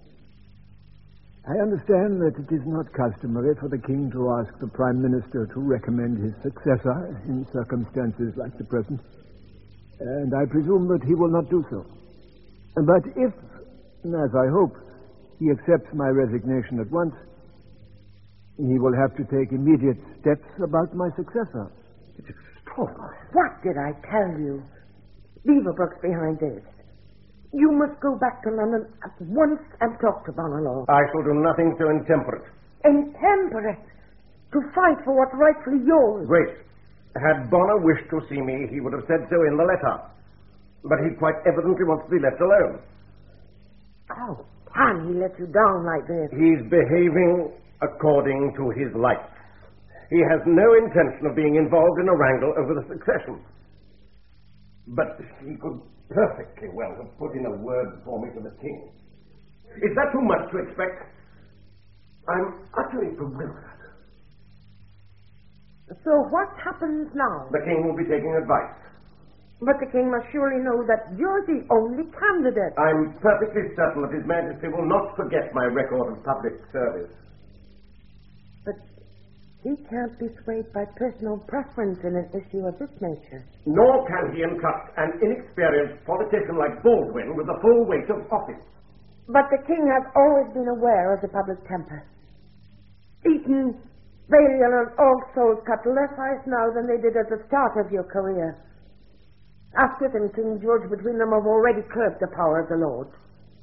I understand that it is not customary for the king to ask the Prime Minister to recommend his successor in circumstances like the present, and I presume that he will not do so. But if, as I hope, he accepts my resignation at once, he will have to take immediate steps about my successor. It's extraordinary. What did I tell you? Beaverbrook's behind this. You must go back to London at once and talk to Bonalaw. I shall do nothing so intemperate. Intemperate? To fight for what's rightfully yours. Grace, had Bonner wished to see me, he would have said so in the letter. But he quite evidently wants to be left alone. How can he let you down like this? He's behaving according to his lights. He has no intention of being involved in a wrangle over the succession. But he could perfectly well have put in a word for me to the king. Is that too much to expect? I'm utterly bewildered. So what happens now? The king will be taking advice. But the king must surely know that you're the only candidate. I'm perfectly certain that His Majesty will not forget my record of public service. But he can't be swayed by personal preference in an issue of this nature. Nor can he entrust an inexperienced politician like Baldwin with the full weight of office. But the king has always been aware of the public temper. Eton, Balliol, and All Souls cut less ice now than they did at the start of your career. Asquith and King George between them have already curbed the power of the Lords.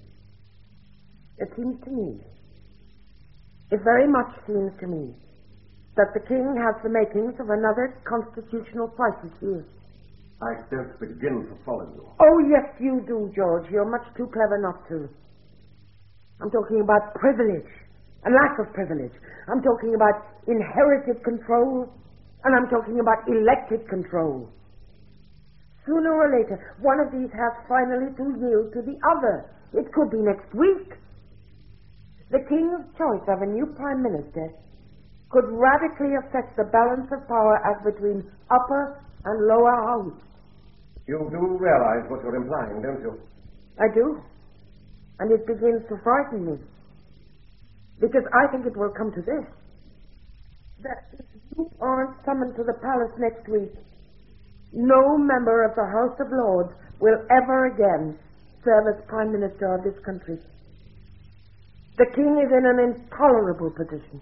It seems to me, it very much seems to me, that the king has the makings of another constitutional crisis here. I don't begin to follow you. Oh, yes, you do, George. You're much too clever not to. I'm talking about privilege and lack of privilege. I'm talking about inherited control, and I'm talking about elected control. Sooner or later, one of these has finally to yield to the other. It could be next week. The king's choice of a new prime minister could radically affect the balance of power as between upper and lower house. You do realize what you're implying, don't you? I do. And it begins to frighten me. Because I think it will come to this. That if you aren't summoned to the palace next week, no member of the House of Lords will ever again serve as Prime Minister of this country. The king is in an intolerable position.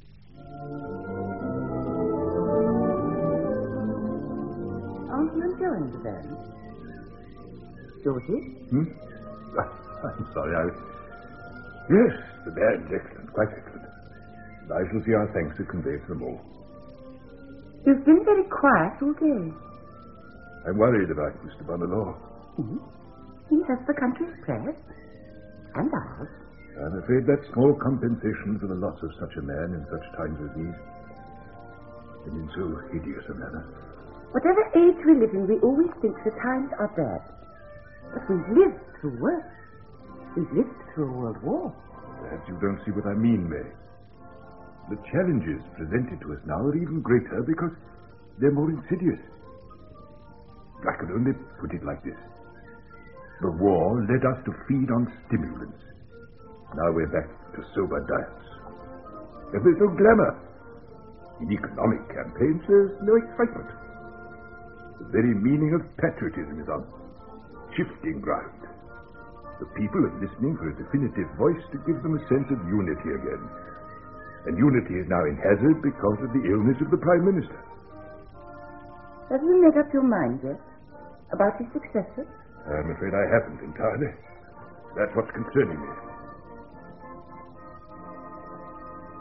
Aren't you enjoying the band? Georgie? I'm sorry, Yes, the band's excellent, quite excellent. I shall see our thanks are conveyed to them all. You've been very quiet all day. I'm worried about Mr. Bonalaw. Mm-hmm. He has the country's press. And ours. I'm afraid that's small compensation for the loss of such a man in such times as these. And in so hideous a manner. Whatever age we live in, we always think the times are bad. But we've lived through worse. We've lived through a world war. Perhaps you don't see what I mean, May. The challenges presented to us now are even greater because they're more insidious. I could only put it like this. The war led us to feed on stimulants. Now we're back to sober diets. And there's no glamour. In economic campaigns, there's no excitement. The very meaning of patriotism is on shifting ground. The people are listening for a definitive voice to give them a sense of unity again. And unity is now in hazard because of the illness of the Prime Minister. Have you made up your mind yet about his successor? I'm afraid I haven't entirely. That's what's concerning me.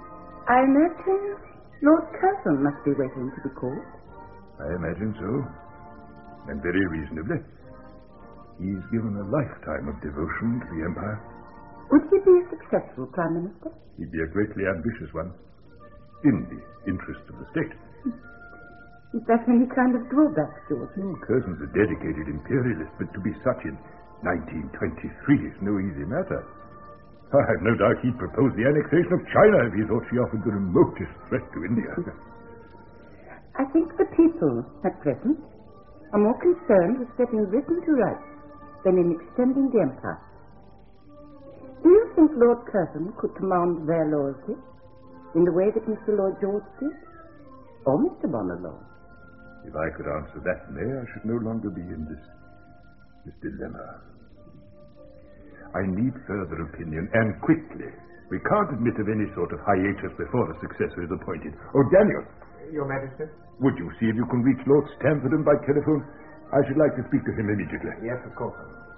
I imagine Lord Curzon must be waiting to be called. I imagine so. And very reasonably. He's given a lifetime of devotion to the Empire. Would he be a successful Prime Minister? He'd be a greatly ambitious one. In the interest of the state. Is that any kind of drawback to it? Oh, Curzon's a dedicated imperialist, but to be such in 1923 is no easy matter. I've no doubt he'd propose the annexation of China if he thought she offered the remotest threat to India. I think the people, at present, are more concerned with setting Britain to rights than in extending the empire. Do you think Lord Curzon could command their loyalty in the way that Mr. Lloyd George did? Or Mr. Bonar? If I could answer that, May, I should no longer be in this dilemma. I need further opinion, and quickly. We can't admit of any sort of hiatus before a successor is appointed. Oh, Daniel! Your Majesty? Would you see if you can reach Lord Stamford by telephone? I should like to speak to him immediately. Yes, of course.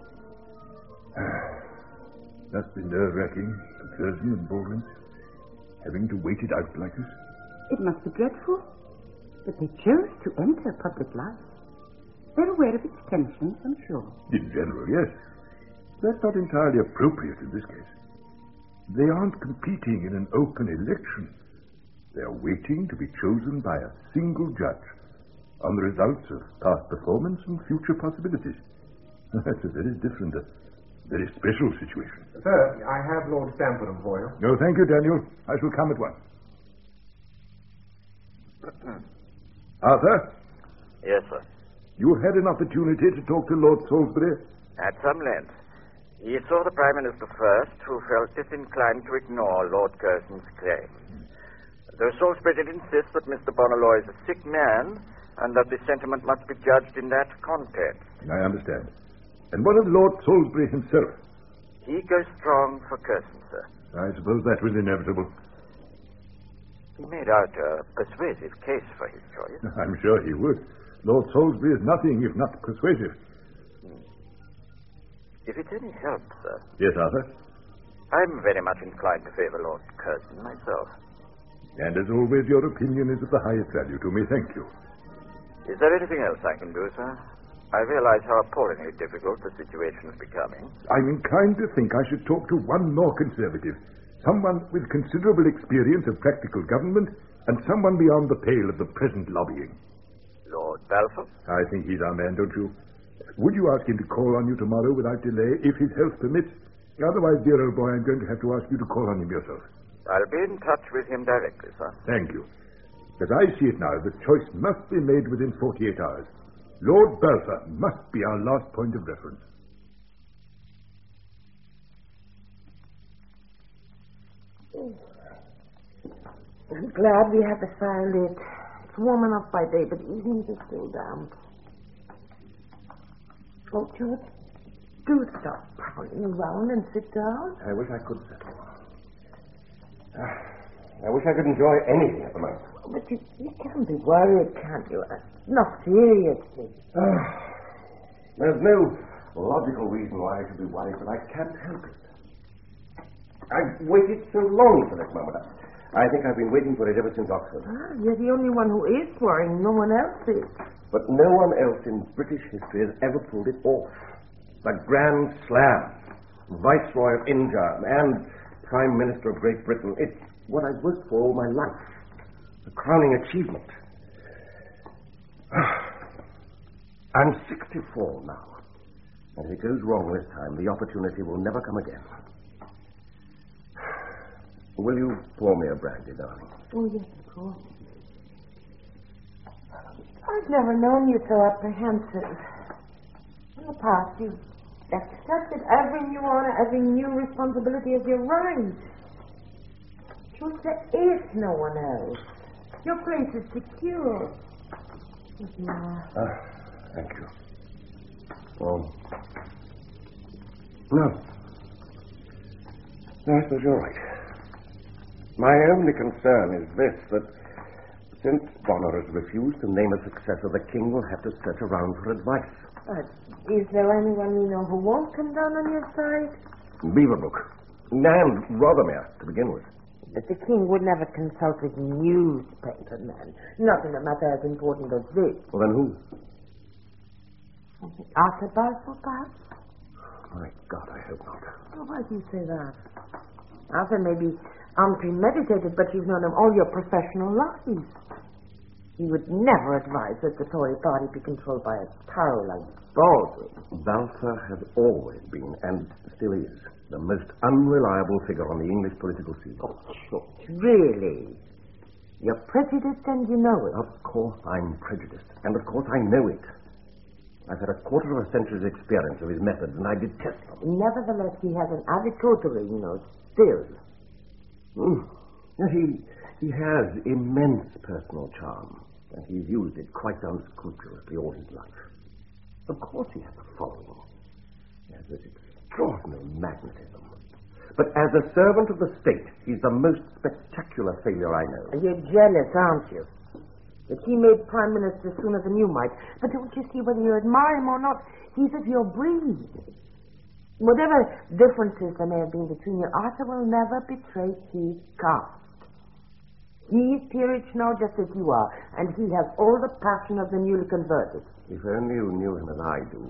Must be nerve-wracking for Curzon and Baldwin, having to wait it out like this. It must be dreadful, but they chose to enter public life. They're aware of its tensions, I'm sure. In general, yes. That's not entirely appropriate in this case. They aren't competing in an open election. They are waiting to be chosen by a single judge on the results of past performance and future possibilities. That's a very different, a very special situation. Sir, I have Lord Stamford on for you. No, thank you, Daniel. I shall come at once. Arthur? Yes, sir. You had an opportunity to talk to Lord Salisbury? At some length. He saw the Prime Minister first, who felt disinclined to ignore Lord Curzon's claim. Though Salisbury did insist that Mr. Bonar is a sick man, and that the sentiment must be judged in that context. I understand. And what of Lord Salisbury himself? He goes strong for Curzon, sir. I suppose that was inevitable. He made out a persuasive case for his choice. I'm sure he would. Lord Salisbury is nothing if not persuasive. If it's any help, sir. Yes, Arthur? I'm very much inclined to favor Lord Curzon myself. And as always, your opinion is of the highest value to me. Thank you. Is there anything else I can do, sir? I realize how appallingly difficult the situation is becoming. I'm inclined to think I should talk to one more conservative. Someone with considerable experience of practical government and someone beyond the pale of the present lobbying. Lord Balfour? I think he's our man, don't you? Would you ask him to call on you tomorrow without delay, if his health permits? Otherwise, dear old boy, I'm going to have to ask you to call on him yourself. I'll be in touch with him directly, sir. Thank you. As I see it now, the choice must be made within 48 hours. Lord Balfour must be our last point of reference. I'm glad we have the fire lit. It's warm enough by day, but evenings are still damp. Oh, George, do stop prowling around and sit down. I wish I could settle. I wish I could enjoy anything at the moment. But you can't be worried, can't you? Not seriously. There's no logical reason why I should be worried, but I can't help it. I've waited so long for this moment. I think I've been waiting for it ever since Oxford. You're the only one who is worrying. No one else is. But no one else in British history has ever pulled it off. The Grand Slam, Viceroy of India, and Prime Minister of Great Britain. It's what I've worked for all my life. A crowning achievement. I'm 64 now. And if it goes wrong this time, the opportunity will never come again. Will you pour me a brandy, darling? Oh, yes, of course. I've never known you so apprehensive. In the past, you've accepted every new honor, every new responsibility as your right. George, there is no one else. Your place is secure. Thank you. Oh. No, I suppose you're right. My only concern is this, that since Bonar has refused to name a successor, the king will have to search around for advice. Is there anyone you know who won't come down on your side? Beaverbrook. And Rothermere, to begin with. But the king would never consult with newspaper men. Not in a matter as important as this. Well, then who? Arthur Balfour, perhaps? My God, I hope not. Oh, why do you say that? Arthur may be unpremeditated, but you've known him all your professional lives. He would never advise that the Tory party be controlled by a tyrant like Baldwin. Balfour has always been, and still is, the most unreliable figure on the English political scene. Oh, George, really? You're prejudiced and you know it. Of course I'm prejudiced, and of course I know it. I've had a quarter of a century's experience of his methods, and I detest them. Nevertheless, he has an adequate still. He has immense personal charm, and he's used it quite unscrupulously all his life. Of course he has a following. He has this extraordinary magnetism. But as a servant of the state, he's the most spectacular failure I know. You're jealous, aren't you? That he made prime minister sooner than you might. But don't you see, whether you admire him or not, he's of your breed. Whatever differences there may have been between you, Arthur will never betray his caste. He is peerage now just as you are, and he has all the passion of the newly converted. If only you knew him as I do.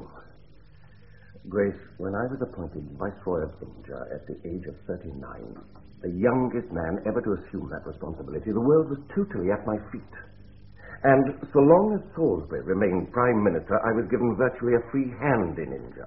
Grace, when I was appointed Viceroy of India at the age of 39, the youngest man ever to assume that responsibility, the world was totally at my feet. And so long as Salisbury remained Prime Minister, I was given virtually a free hand in India.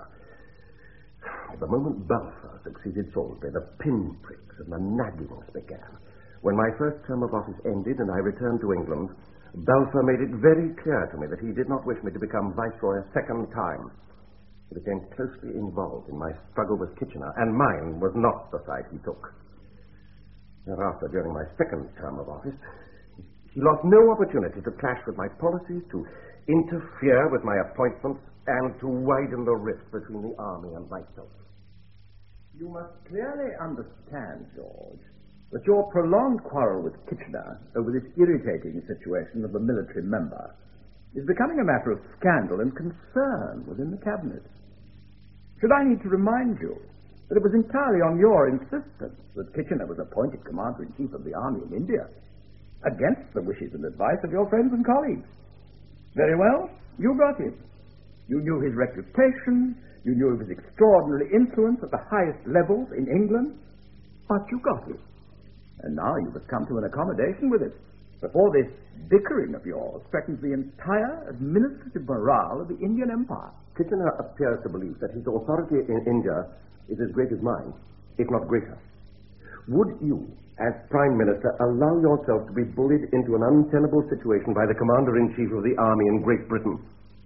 The moment Balfour succeeded Salisbury, the pinpricks and the naggings began. When my first term of office ended and I returned to England, Balfour made it very clear to me that he did not wish me to become Viceroy a second time. He became closely involved in my struggle with Kitchener, and mine was not the side he took. Thereafter, during my second term of office, he lost no opportunity to clash with my policies, to interfere with my appointments, and to widen the rift between the army and myself. You must clearly understand, George, that your prolonged quarrel with Kitchener over this irritating situation of the military member is becoming a matter of scandal and concern within the cabinet. Should I need to remind you that it was entirely on your insistence that Kitchener was appointed Commander-in-Chief of the Army in India, against the wishes and advice of your friends and colleagues? Very well, you got him. You knew his reputation, you knew of his extraordinary influence at the highest levels in England, but you got him. And now you must come to an accommodation with it, before this bickering of yours threatens the entire administrative morale of the Indian Empire. Kitchener appears to believe that his authority in India is as great as mine, if not greater. Would you, as Prime Minister, allow yourself to be bullied into an untenable situation by the Commander-in-Chief of the Army in Great Britain?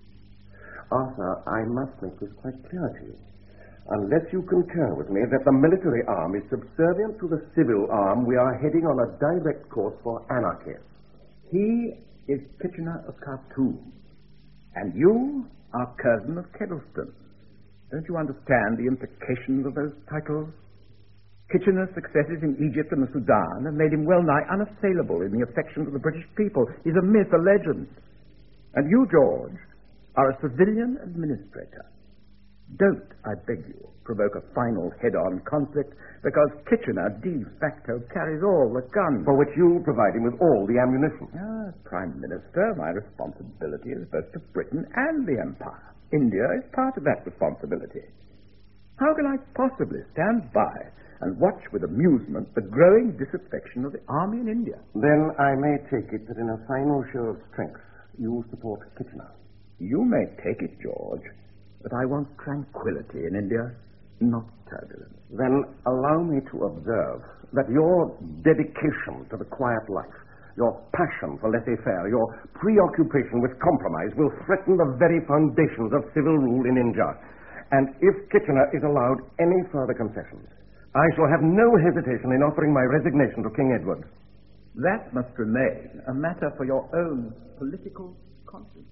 Arthur, I must make this quite clear to you. Unless you concur with me that the military arm is subservient to the civil arm, we are heading on a direct course for anarchy. He is Kitchener of Khartoum, and you are Curzon of Kedleston. Don't you understand the implications of those titles? Kitchener's successes in Egypt and the Sudan have made him well-nigh unassailable in the affections of the British people. He's a myth, a legend. And you, George, are a civilian administrator. Don't, I beg you, provoke a final head-on conflict, because Kitchener de facto carries all the guns. For which you provide him with all the ammunition. As Prime Minister, my responsibility is both to Britain and the Empire. India is part of that responsibility. How can I possibly stand by and watch with amusement the growing disaffection of the army in India? Then I may take it that in a final show of strength, you support Kitchener. You may take it, George, but I want tranquility in India, not turbulence. Then allow me to observe that your dedication to the quiet life, your passion for laissez-faire, your preoccupation with compromise will threaten the very foundations of civil rule in India. And if Kitchener is allowed any further concessions, I shall have no hesitation in offering my resignation to King Edward. That must remain a matter for your own political conscience.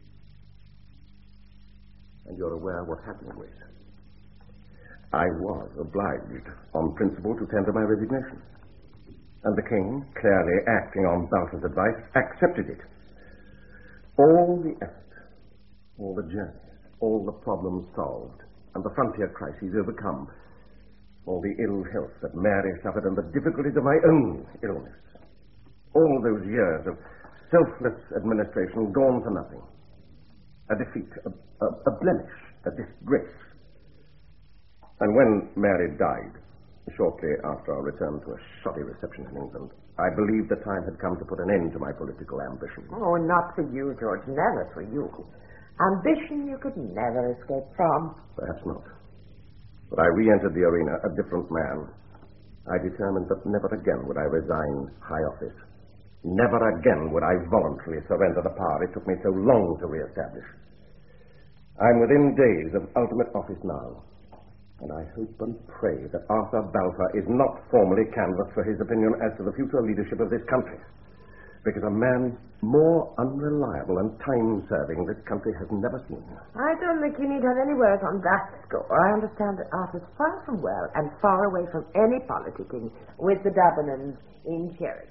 And you're aware what happened, Grace. I was obliged, on principle, to tender my resignation. And the King, clearly acting on Balfour's advice, accepted it. All the effort, all the journeys, all the problems solved, and the frontier crises overcome, all the ill health that Mary suffered, and the difficulties of my own illness. All those years of selfless administration gone for nothing. A defeat, a blemish, a disgrace. And when Mary died, shortly after our return to a shoddy reception in England, I believed the time had come to put an end to my political ambition. Oh, not for you, George. Never for you. Ambition you could never escape from. Perhaps not. But I re-entered the arena a different man. I determined that never again would I resign high office. Never again would I voluntarily surrender the power it took me so long to re-establish. I'm within days of ultimate office now, and I hope and pray that Arthur Balfour is not formally canvassed for his opinion as to the future leadership of this country, because a man more unreliable and time-serving this country has never seen. I don't think you need have any words on that score. I understand that Arthur's far from well and far away from any politicking with the Davenants in Sheringham.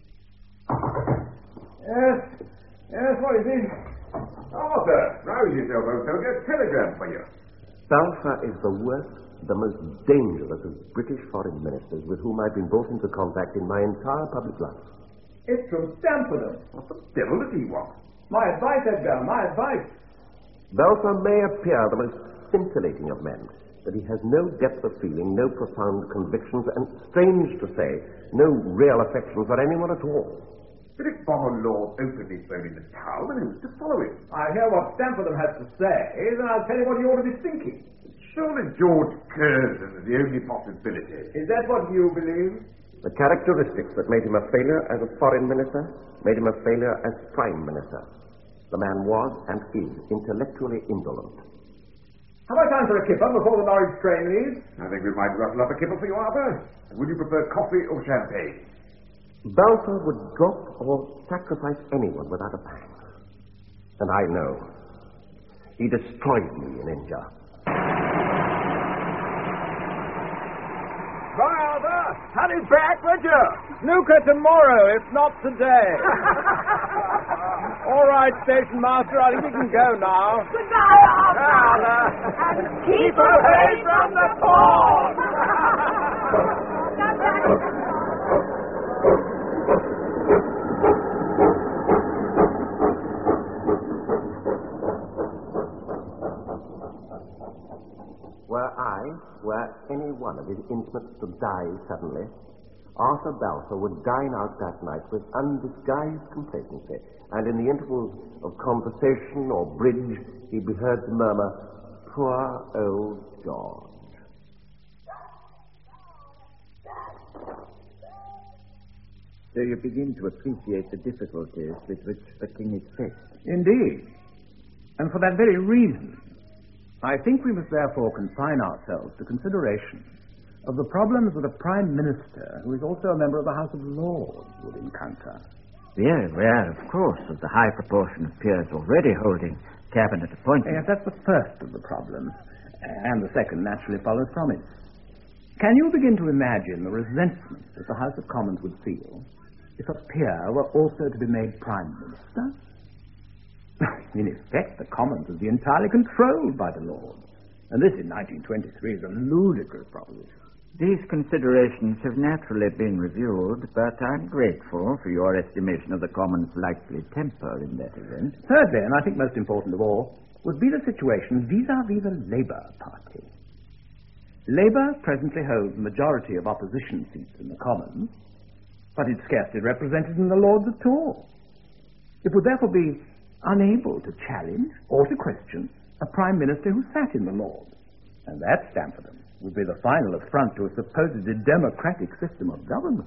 Yes, what is it? Arthur, rouse yourself, old fellow. Get a telegram for you. Balfour is the worst, the most dangerous of British foreign ministers with whom I've been brought into contact in my entire public life. It's from Stamford. What the devil does he want? My advice, Edgar, my advice. Balfour may appear the most scintillating of men, but he has no depth of feeling, no profound convictions, and, strange to say, no real affection for anyone at all. But if Bonner openly thrown in the town, then who's to follow him? I hear what Stamford has to say, then I'll tell you what he ought to be thinking. Surely George Curzon is the only possibility. Is that what you believe? The characteristics that made him a failure as a foreign minister made him a failure as prime minister. The man was and is intellectually indolent. Have I time for a kipper before the Norwich train leaves? I think we might rustle up a kipper for you, Arthur. Would you prefer coffee or champagne? Balfour would drop or sacrifice anyone without a pang. And I know. He destroyed me in India. Bye, Arthur. Hurry back, would you? Snooker tomorrow, if not today. All right, station master, I think we can go now. Goodbye, Arthur. And keep away from the port. Were any one of his intimates to die suddenly, Arthur Balfour would dine out that night with undisguised complacency, and in the intervals of conversation or bridge, he'd be heard to murmur, "Poor old George." So you begin to appreciate the difficulties with which the king is faced. Indeed. And for that very reason, I think we must therefore confine ourselves to consideration of the problems that a Prime Minister, who is also a member of the House of Lords, would encounter. We are aware, of course, of the high proportion of peers already holding cabinet appointments. Yes, that's the first of the problems, and the second naturally follows from it. Can you begin to imagine the resentment that the House of Commons would feel if a peer were also to be made Prime Minister? In effect, the Commons would be entirely controlled by the Lords. And this in 1923 is a ludicrous proposition. These considerations have naturally been reviewed, but I'm grateful for your estimation of the Commons' likely temper in that event. Thirdly, and I think most important of all, would be the situation vis-à-vis the Labour Party. Labour presently holds the majority of opposition seats in the Commons, but it's scarcely represented in the Lords at all. It would therefore be unable to challenge or to question a Prime Minister who sat in the Lords. And that, Stamford, would be the final affront to a supposedly democratic system of government.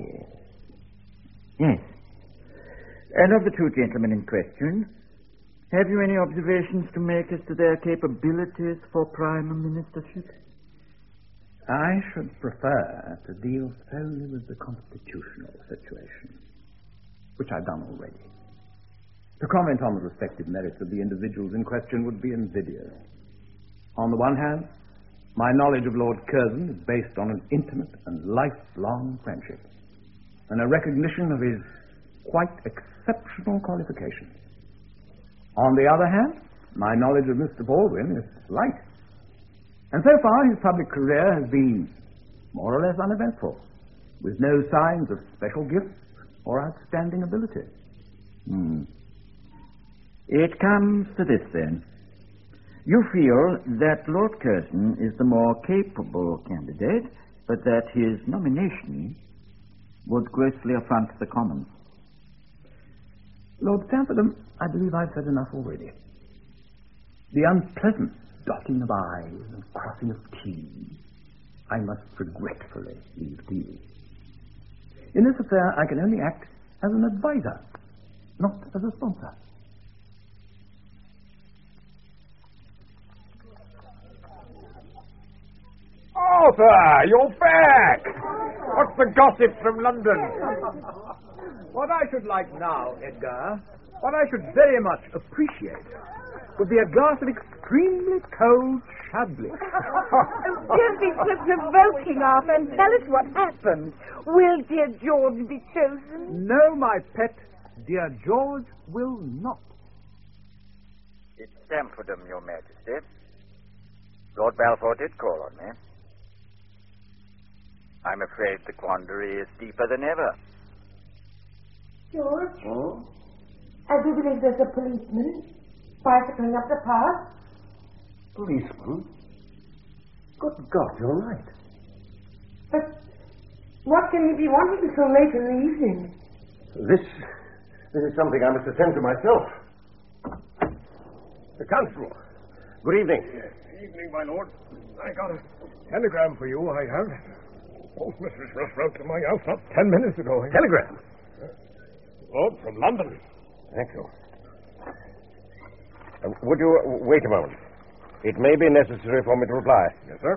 Yes. And of the two gentlemen in question, have you any observations to make as to their capabilities for Prime Ministership? I should prefer to deal solely with the constitutional situation, which I've done already. To comment on the respective merits of the individuals in question would be invidious. On the one hand, my knowledge of Lord Curzon is based on an intimate and lifelong friendship, and a recognition of his quite exceptional qualifications. On the other hand, my knowledge of Mr. Baldwin is slight, and so far his public career has been more or less uneventful, with no signs of special gifts or outstanding ability. It comes to this, then. You feel that Lord Curzon is the more capable candidate, but that his nomination would grossly affront the Commons. Lord Stamfordham, I believe I've said enough already. The unpleasant dotting of I's and crossing of T's I must regretfully leave to you. In this affair, I can only act as an advisor, not as a sponsor. Arthur, you're back! What's the gossip from London? What I should like now, Edgar, what I should very much appreciate, would be a glass of extremely cold Chablis. Don't be so provoking, Arthur, and tell us what happened. Will dear George be chosen? No, my pet, dear George will not. It's Stamfordham, Your Majesty. Lord Balfour did call on me. I'm afraid the quandary is deeper than ever. George? I do believe there's a policeman bicycling up the path. Policeman? Good God, you're right. But what can he be wanting so late in the evening? This is something I must attend to myself. The Constable. Good evening. Evening, my lord. I got a telegram for you, I have. Postmistress just wrote to my house not 10 minutes ago. Telegram? Lord, from London. Thank you. Would you wait a moment? It may be necessary for me to reply. Yes, sir.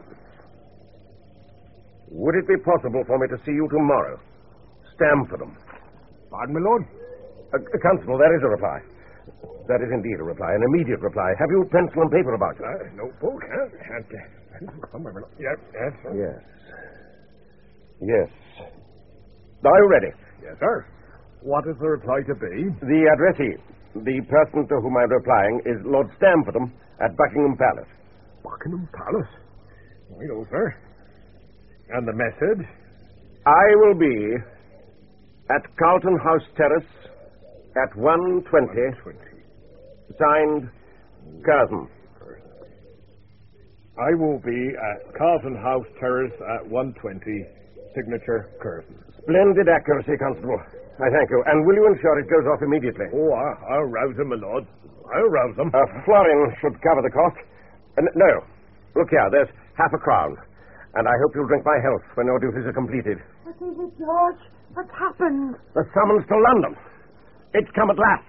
Would it be possible for me to see you tomorrow? Stamfordham. Pardon me, Lord? Constable, there is a reply. That is indeed a reply, an immediate reply. Have you pencil and paper about you? Notebook, and somewhere. Yes, sir. Yes. Yes. Are you ready? Yes, sir. What is the reply to be? The addressee, the person to whom I'm replying, is Lord Stamfordham at Buckingham Palace. Buckingham Palace? I know, sir. And the message? I will be at Carlton House Terrace at 1:20. Signed, Curzon. I will be at Carlton House Terrace at 1:20. Signature, Curzon. Splendid accuracy, Constable. I thank you. And will you ensure it goes off immediately? Oh, I'll rouse him, my lord. I'll rouse him. A florin should cover the cost. No. Look here, there's £50. And I hope you'll drink my health when your duties are completed. What is it, George? What's happened? The summons to London. It's come at last.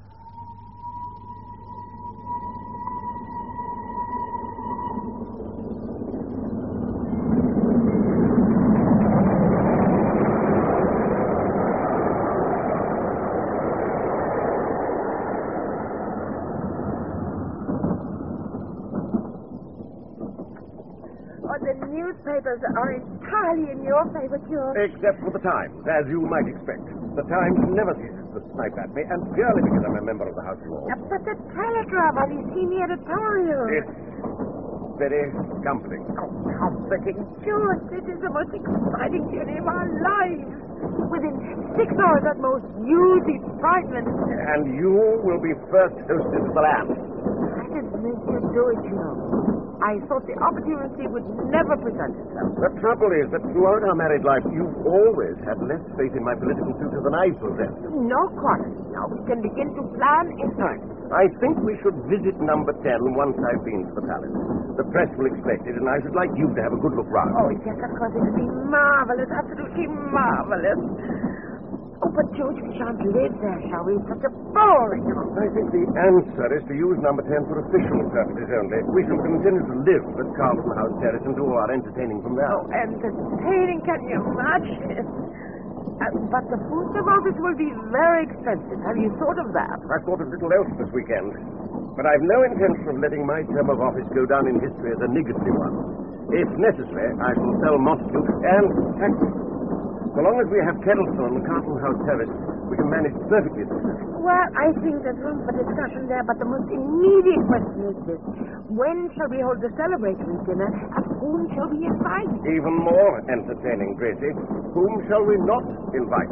Newspapers are entirely in your favor, George. Except for the Times, as you might expect. The Times never ceases to snipe at me, and purely because I'm a member of the House of Lords. But the Telegraph, have you seen the editorial? It's very comforting. Oh, comforting. George, this is the most exciting journey of our lives. Within 6 hours at most, you'll be frightened. And you will be first hostess of the land. I didn't mean to do it, you know. I thought the opportunity would never present itself. The trouble is that throughout our married life, you've always had less faith in my political future than I possess. No quarrel. Now we can begin to plan in time. I think we should visit number 10 once I've been to the palace. The press will expect it, and I should like you to have a good look round. Oh, yes, of course. It would be marvelous, absolutely marvelous. Oh, but George, we shan't live there, shall we? It's such a boring house. I think the answer is to use number 10 for official purposes only. We shall continue to live at Carlton House Terrace and do all our entertaining from there. Oh, entertaining, can you imagine? But the food of office will be very expensive. Have you thought of that? I've thought of little else this weekend. But I've no intention of letting my term of office go down in history as a niggardly one. If necessary, I shall sell Montacute and taxis. So long as we have Kettleston and Carlton House Terrace, we can manage perfectly successfully. Well, I think there's room for discussion there, but the most immediate question is this. When shall we hold the celebratory dinner at whom shall we invite? Even more entertaining, Gracie. Whom shall we not invite?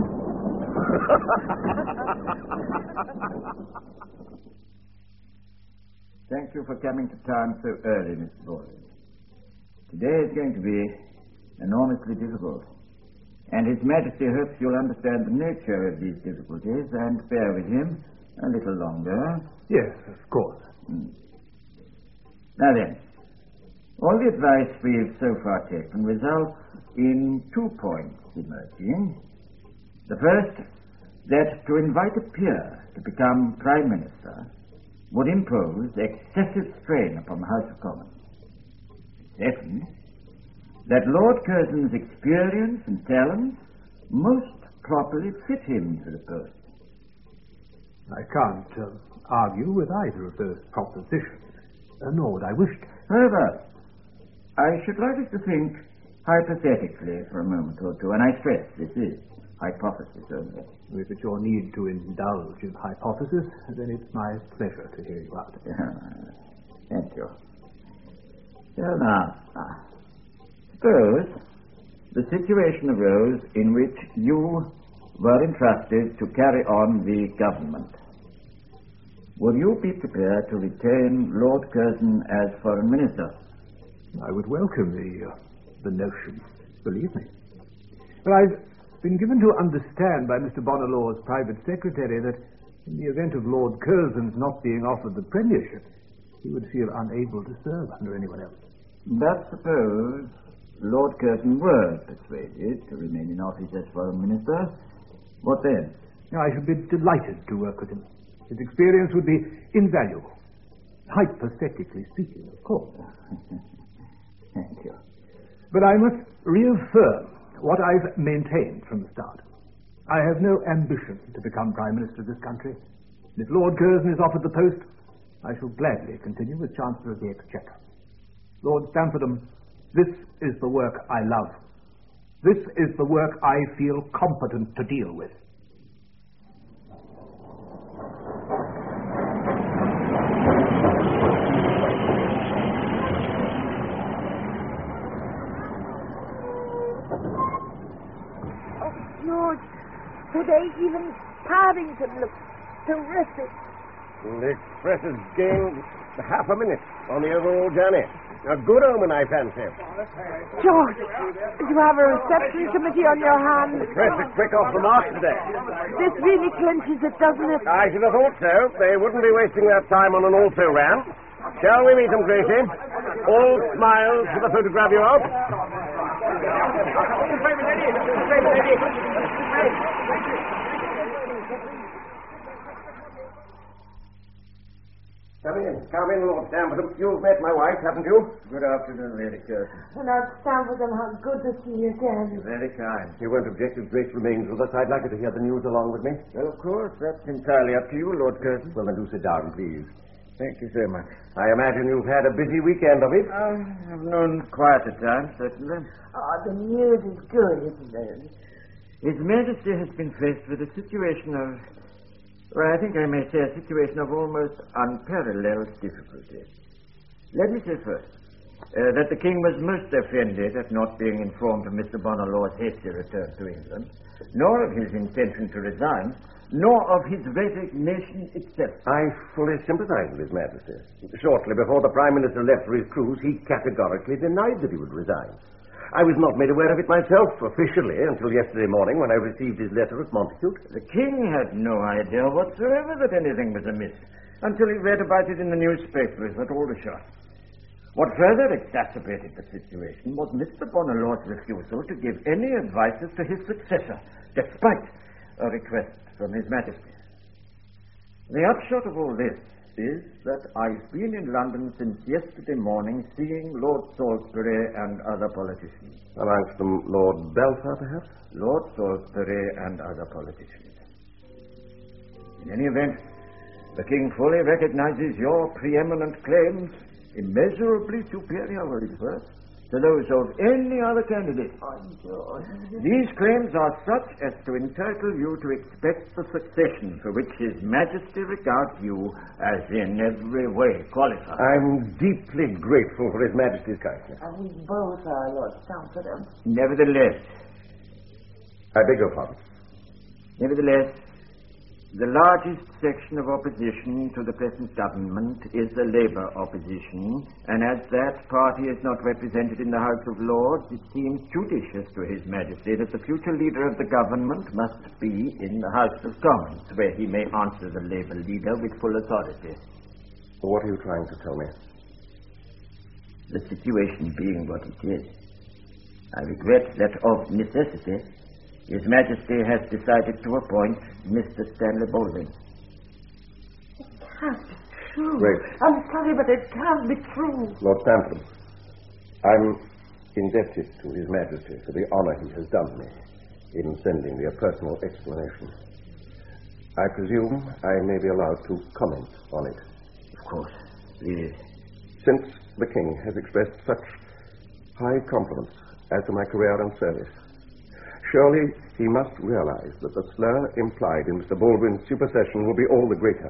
Thank you for coming to town so early, Miss Baldwin. Today is going to be enormously difficult, and His Majesty hopes you'll understand the nature of these difficulties and bear with him a little longer. Yes, of course. Now then, all the advice we've so far taken results in 2 points emerging. The first, that to invite a peer to become Prime Minister would impose excessive strain upon the House of Commons. Second, that Lord Curzon's experience and talents most properly fit him for the post. I can't argue with either of those propositions, nor would I wish to. However, I should like us to think hypothetically for a moment or two, and I stress this is hypothesis only. If it's your need to indulge in hypothesis, then it's my pleasure to hear you out. Thank you. So now, suppose the situation arose in which you were entrusted to carry on the government. Would you be prepared to retain Lord Curzon as Foreign Minister? I would welcome the notion, believe me. But I've been given to understand by Mr. Bonalaw's private secretary that in the event of Lord Curzon's not being offered the premiership, he would feel unable to serve under anyone else. But suppose Lord Curzon were persuaded to remain in office as Foreign Minister, what then? I should be delighted to work with him. His experience would be invaluable. Hypothetically speaking, of course. Thank you. But I must reaffirm what I've maintained from the start. I have no ambition to become Prime Minister of this country. If Lord Curzon is offered the post, I shall gladly continue as Chancellor of the Exchequer. Lord Stamfordham, this is the work I love. This is the work I feel competent to deal with. Today, even Paddington looks terrific. The express has gained half a minute on the overall journey. A good omen, I fancy. George, you have a reception committee on your hands. The press are quick off the mark today. This really clinches it, doesn't it? I should have thought so. They wouldn't be wasting their time on an also-ran. Shall we meet them, Gracie? All smiles for the photograph you of. Come in, Lord Stamfordham. You've met my wife, haven't you? Good afternoon, Lady Curzon. Lord Stamfordham, how good to see you again. You're very kind. You won't object if Grace remains with us. I'd like her to hear the news along with me. Well, of course, that's entirely up to you, Lord Curzon. Well, then do sit down, please. Thank you so much. I imagine you've had a busy weekend of it. I've known quieter times, certainly. The news is good, isn't it? His Majesty has been faced with a situation of, well, I think I may say a situation of almost unparalleled difficulty. Let me say first that the King was most offended at not being informed of Mr. Bonalaw's hasty return to England, nor of his intention to resign, nor of his resignation itself. I fully sympathize with His Majesty. Shortly before the Prime Minister left for his cruise, he categorically denied that he would resign. I was not made aware of it myself, officially, until yesterday morning when I received his letter at Montacute. The King had no idea whatsoever that anything was amiss, until he read about it in the newspapers at Aldershot. What further exacerbated the situation was Mr. Bonalaw's refusal to give any advice as to his successor, despite a request from His Majesty. The upshot of all this is that I've been in London since yesterday morning seeing Lord Salisbury and other politicians. Amongst them Lord Balfour, perhaps? Lord Salisbury and other politicians. In any event, the King fully recognizes your preeminent claims, immeasurably superior were his words, to those of any other candidate. These claims are such as to entitle you to expect the succession for which His Majesty regards you as in every way qualified. I'm deeply grateful for His Majesty's kindness. And we both are, Lord Chancellor. Nevertheless, I beg your pardon. Nevertheless, the largest section of opposition to the present government is the Labour opposition, and as that party is not represented in the House of Lords, it seems judicious to His Majesty that the future leader of the government must be in the House of Commons, where he may answer the Labour leader with full authority. What are you trying to tell me? The situation being what it is, I regret that of necessity His Majesty has decided to appoint Mr. Stanley Baldwin. It can't be true. Wait. I'm sorry, but it can't be true. Lord Stamford, I'm indebted to His Majesty for the honour he has done me in sending me a personal explanation. I presume I may be allowed to comment on it. Of course. Yes. Since the King has expressed such high confidence as to my career and service, surely he must realize that the slur implied in Mr. Baldwin's supersession will be all the greater.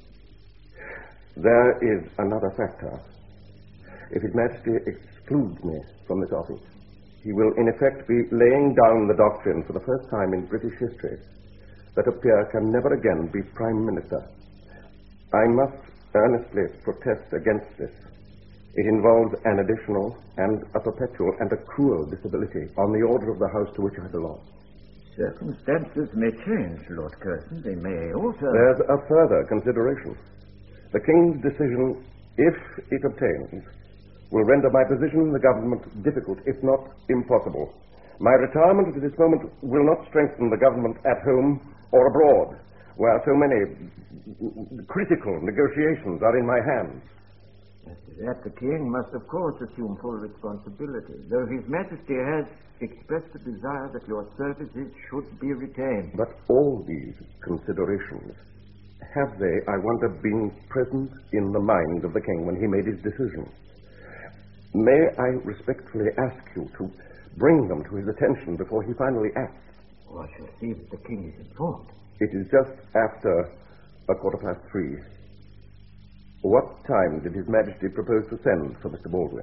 There is another factor. If His Majesty excludes me from this office, he will in effect be laying down the doctrine for the first time in British history that a peer can never again be Prime Minister. I must earnestly protest against this. It involves an additional and a perpetual and a cruel disability on the order of the House to which I belong. Circumstances may change, Lord Curzon. They may alter. There's a further consideration. The King's decision, if it obtains, will render my position in the government difficult, if not impossible. My retirement at this moment will not strengthen the government at home or abroad, where so many critical negotiations are in my hands. That the King must, of course, assume full responsibility, though His Majesty has expressed a desire that your services should be retained. But all these considerations, have they, I wonder, been present in the mind of the King when he made his decision? May I respectfully ask you to bring them to his attention before he finally acts? Oh, I shall see that the King is informed. It is just after 3:15. What time did His Majesty propose to send for Mr. Baldwin?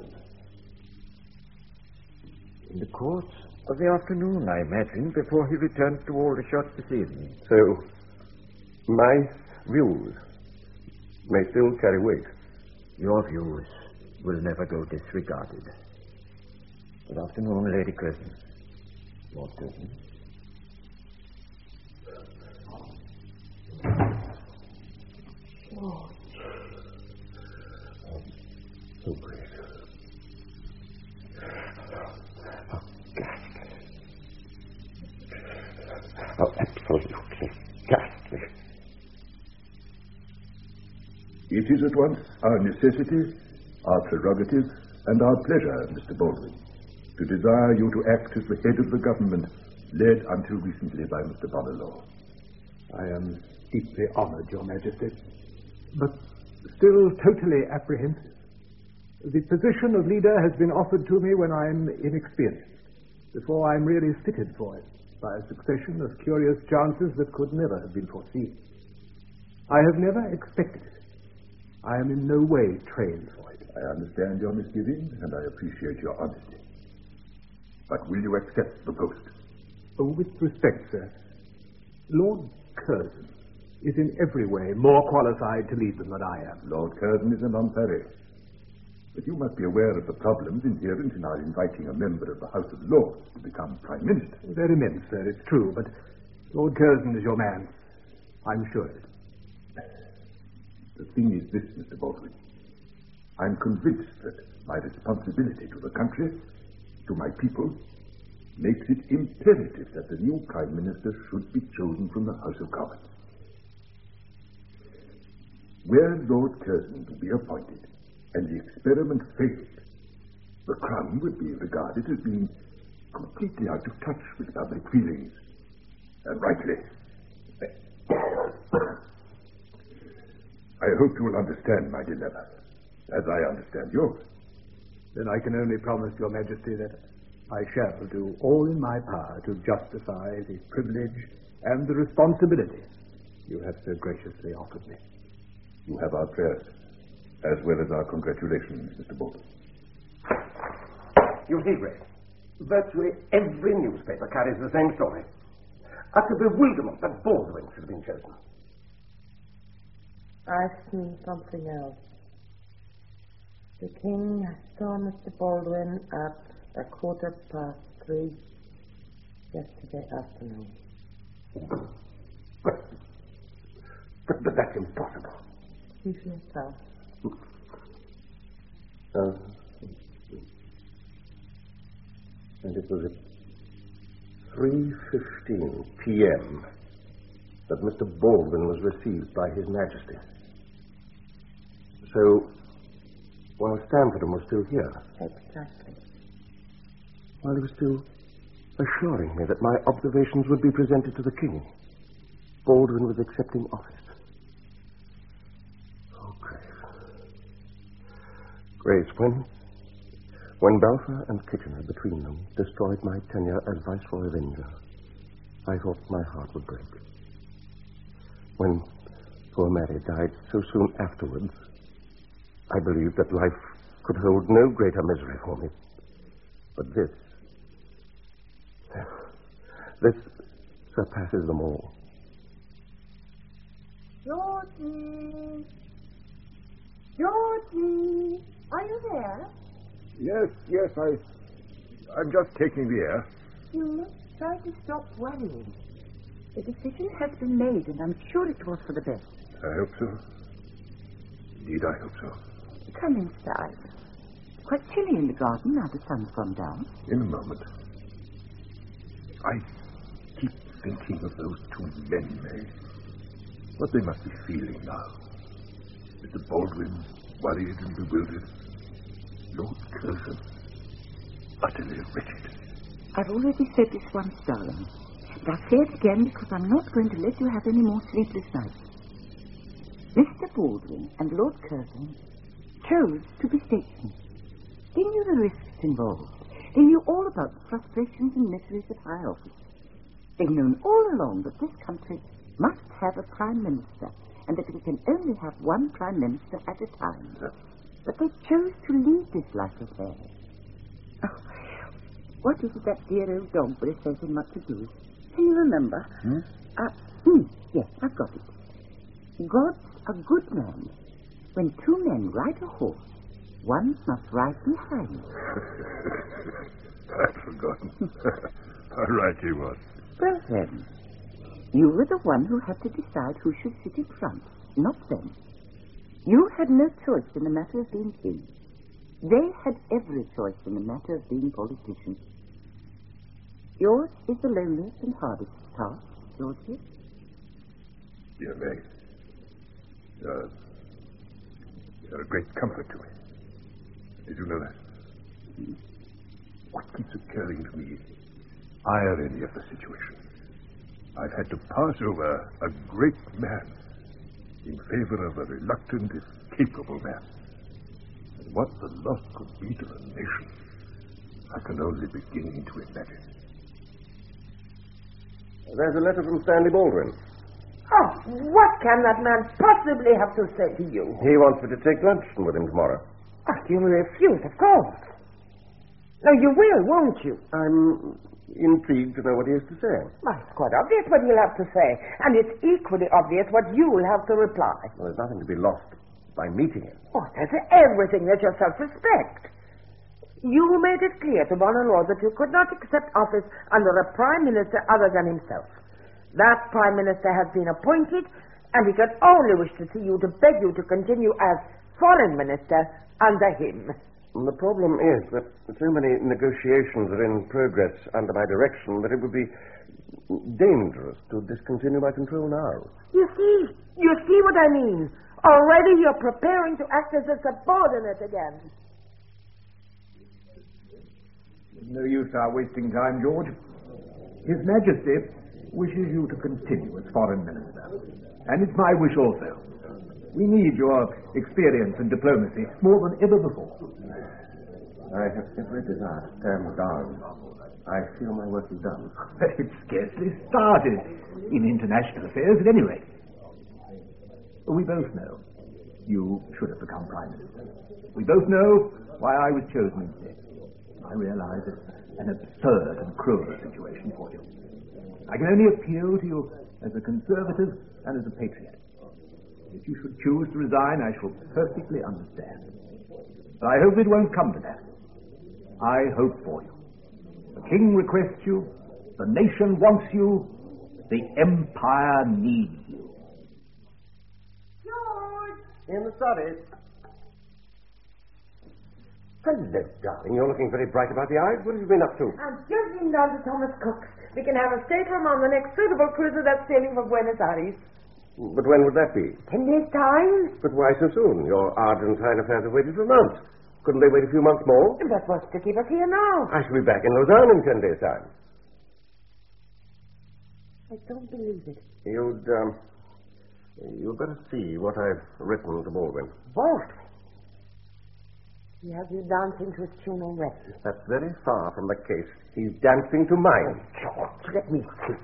In the course of the afternoon, I imagine, before he returned to Aldershot this evening. So, my views may still carry weight. Your views will never go disregarded. Good afternoon, Lady Curzon. Lord Curzon. Oh. So great. How ghastly. How absolutely ghastly. It is at once our necessity, our prerogative, and our pleasure, Mr. Baldwin, to desire you to act as the head of the government, led until recently by Mr. Bonner. I am deeply honored, Your Majesty, but still totally apprehensive. The position of leader has been offered to me when I'm inexperienced, before I'm really fitted for it, by a succession of curious chances that could never have been foreseen. I have never expected it. I am in no way trained for it. I understand your misgivings, and I appreciate your honesty. But will you accept the post? Oh, with respect, sir, Lord Curzon is in every way more qualified to lead them than I am. Lord Curzon is a non-parry. But you must be aware of the problems inherent in our inviting a member of the House of Lords to become Prime Minister. They're immense, sir, it's true, but Lord Curzon is your man. I'm sure of it. The thing is this, Mr. Baldwin. I'm convinced that my responsibility to the country, to my people, makes it imperative that the new Prime Minister should be chosen from the House of Commons. Were Lord Curzon to be appointed, and the experiment failed, the Crown would be regarded as being completely out of touch with public feelings. And rightly. I hope you will understand my dilemma, as I understand yours. Then I can only promise Your Majesty that I shall do all in my power to justify the privilege and the responsibility you have so graciously offered me. You have our prayers, as well as our congratulations, Mr. Baldwin. You see, Gray, virtually every newspaper carries the same story. Utter bewilderment that Baldwin should have been chosen. I've seen something else. The king saw Mr. Baldwin at 3:15 yesterday afternoon. But that's impossible. See for yourself. And it was at 3:15 p.m. that Mr. Baldwin was received by His Majesty. So, while Stamfordham was still here. Exactly. While he was still assuring me that my observations would be presented to the king, Baldwin was accepting office. Oh, Grace, when Balfour and Kitchener between them destroyed my tenure as Viceroy of India, I thought my heart would break. When poor Mary died so soon afterwards, I believed that life could hold no greater misery for me. But this surpasses them all. Georgie! Georgie! Are you there? Yes, I'm just taking the air. You must try to stop worrying. The decision has been made, and I'm sure it was for the best. I hope so. Indeed, I hope so. Come inside. Quite chilly in the garden now the sun's gone down. In a moment. I keep thinking of those two men, May. What they must be feeling now. Mr. Baldwin, worried and bewildered. Lord Curzon, utterly wretched. I've already said this once, darling. But I'll say it again because I'm not going to let you have any more sleepless nights. Mr. Baldwin and Lord Curzon chose to be statesmen. They knew the risks involved. They knew all about the frustrations and miseries of high office. They've known all along that this country must have a prime minister and that we can only have one prime minister at a time. But they chose to lead this life of theirs. Oh, what is it that dear old dog says in Much Ado? Can you remember? Yes, I've got it. God's a good man. When two men ride a horse, one must ride behind. I'd forgotten. How right he was. Well then, you were the one who had to decide who should sit in front, not them. You had no choice in the matter of being king. They had every choice in the matter of being politicians. Yours is the loneliest and hardest task, Georgie. Dear May, you're a great comfort to me. Did you know that? What keeps occurring to me is irony of the situation. I've had to pass over a great man in favor of a reluctant, if capable man. And what the loss could be to the nation, I can only begin to imagine. There's a letter from Stanley Baldwin. Oh, what can that man possibly have to say to you? He wants me to take luncheon with him tomorrow. Oh, you'll refuse, of course. No, you will, won't you? I'm intrigued to know what he has to say. Well, it's quite obvious what he'll have to say, and it's equally obvious what you'll have to reply. Well, there's nothing to be lost by meeting him. Oh, there's everything that you self-respect. You made it clear to Bonner that you could not accept office under a prime minister other than himself. That prime minister has been appointed, and he could only wish to see you to beg you to continue as foreign minister under him. The problem is that so many negotiations are in progress under my direction that it would be dangerous to discontinue my control now. You see what I mean? Already you're preparing to act as a subordinate again. No use our wasting time, George. His Majesty wishes you to continue as foreign minister. And it's my wish also. We need your experience and diplomacy more than ever before. I have every desire to stand down. I feel my work is done. It's scarcely started in international affairs, at any rate. We both know you should have become Prime Minister. We both know why I was chosen instead. I realize it's an absurd and cruel situation for you. I can only appeal to you as a conservative and as a patriot. If you should choose to resign, I shall perfectly understand. But I hope it won't come to that. I hope for you. The king requests you. The nation wants you. The empire needs you. George! In the study. Hello, darling. You're looking very bright about the eyes. What have you been up to? I'm just been down to Thomas Cook's. We can have a stateroom on the next suitable cruiser that's sailing for Buenos Aires. But when would that be? 10 days' time. But why so soon? Your Argentine affairs have waited for months. Couldn't they wait a few months more? But what's to keep us here now? I shall be back in Lausanne in 10 days' time. I don't believe it. You'd better see what I've written to Baldwin. Baldwin? He has you dancing to his tune already. That's very far from the case. He's dancing to mine. George, let me think.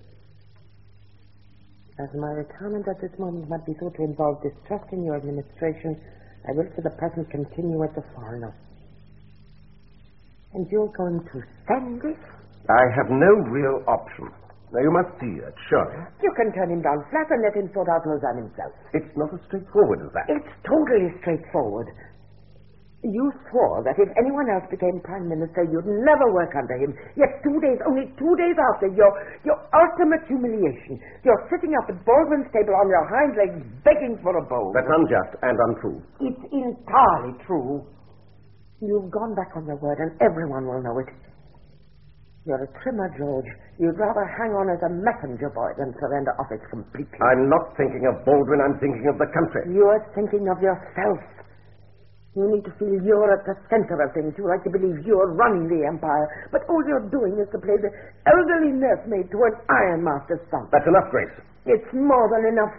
As my retirement at this moment might be thought to involve distrust in your administration, I will for the present continue as a foreigner. And you're going to stand this? I have no real option. Now, you must see it, surely. You can turn him down flat and let him sort out Lausanne himself. It's not as straightforward as that. It's totally straightforward. You swore that if anyone else became Prime Minister, you'd never work under him. Yet only 2 days after your ultimate humiliation, you're sitting up at Baldwin's table on your hind legs begging for a bowl. That's unjust and untrue. It's entirely true. You've gone back on your word and everyone will know it. You're a trimmer, George. You'd rather hang on as a messenger boy than surrender office completely. I'm not thinking of Baldwin, I'm thinking of the country. You're thinking of yourself. You need to feel you're at the center of things. You like to believe you're running the empire. But all you're doing is to play the elderly nursemaid to an ironmaster's son. That's enough, Grace. It's more than enough.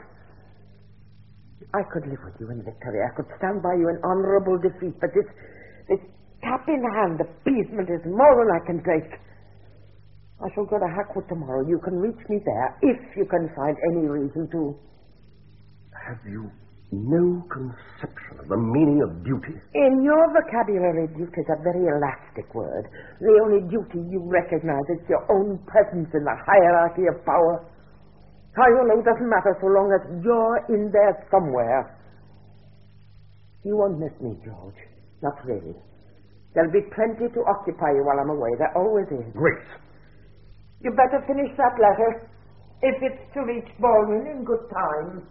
I could live with you in victory. I could stand by you in honorable defeat. But this cap in hand appeasement is more than I can take. I shall go to Hackwood tomorrow. You can reach me there if you can find any reason to. Have you no conception of the meaning of duty? In your vocabulary, duty is a very elastic word. The only duty you recognize is your own presence in the hierarchy of power. How you know doesn't matter so long as you're in there somewhere. You won't miss me, George. Not really. There'll be plenty to occupy you while I'm away. There always is. Grace! You better finish that letter, if it's to reach Baldwin in good time.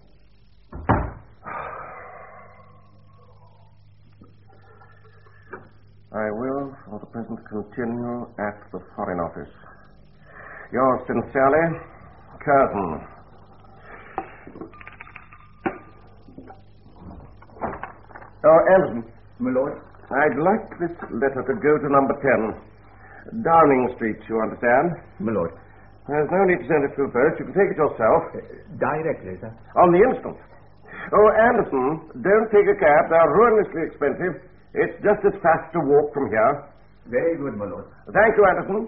I will, for the present, continue at the Foreign Office. Yours sincerely, Curzon. Oh, Anderson. My lord? I'd like this letter to go to number 10. Downing Street, you understand? My lord. There's no need to send it through post. You can take it yourself. Directly, sir. On the instant. Oh, Anderson, don't take a cab. They're ruinously expensive. It's just as fast to walk from here. Very good, my lord. Thank you, Anderson.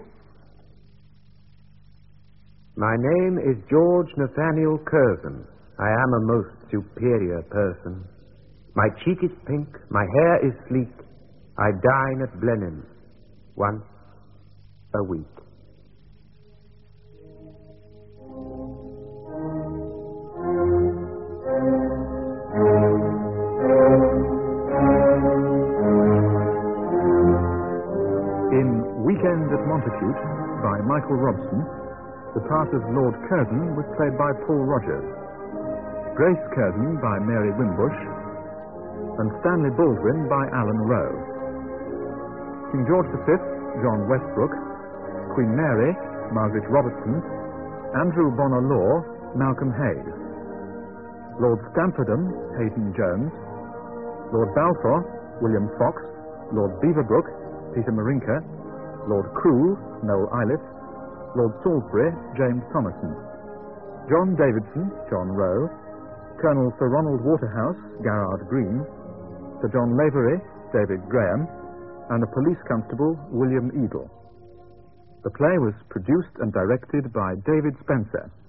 My name is George Nathaniel Curzon. I am a most superior person. My cheek is pink, my hair is sleek. I dine at Blenheim once a week. Weekend at Montacute, by Michael Robson, the part of Lord Curzon was played by Paul Rogers, Grace Curzon by Mary Wimbush, and Stanley Baldwin by Alan Rowe. King George V, John Westbrook, Queen Mary, Margaret Robertson, Andrew Bonar Law, Malcolm Hayes, Lord Stamfordham, Hayden Jones, Lord Balfour, William Fox, Lord Beaverbrook, Peter Marinka, Lord Crewe, Noel Iliff, Lord Salisbury, James Thomason, John Davidson, John Rowe, Colonel Sir Ronald Waterhouse, Garrard Green, Sir John Lavery, David Graham, and a police constable, William Edel. The play was produced and directed by David Spencer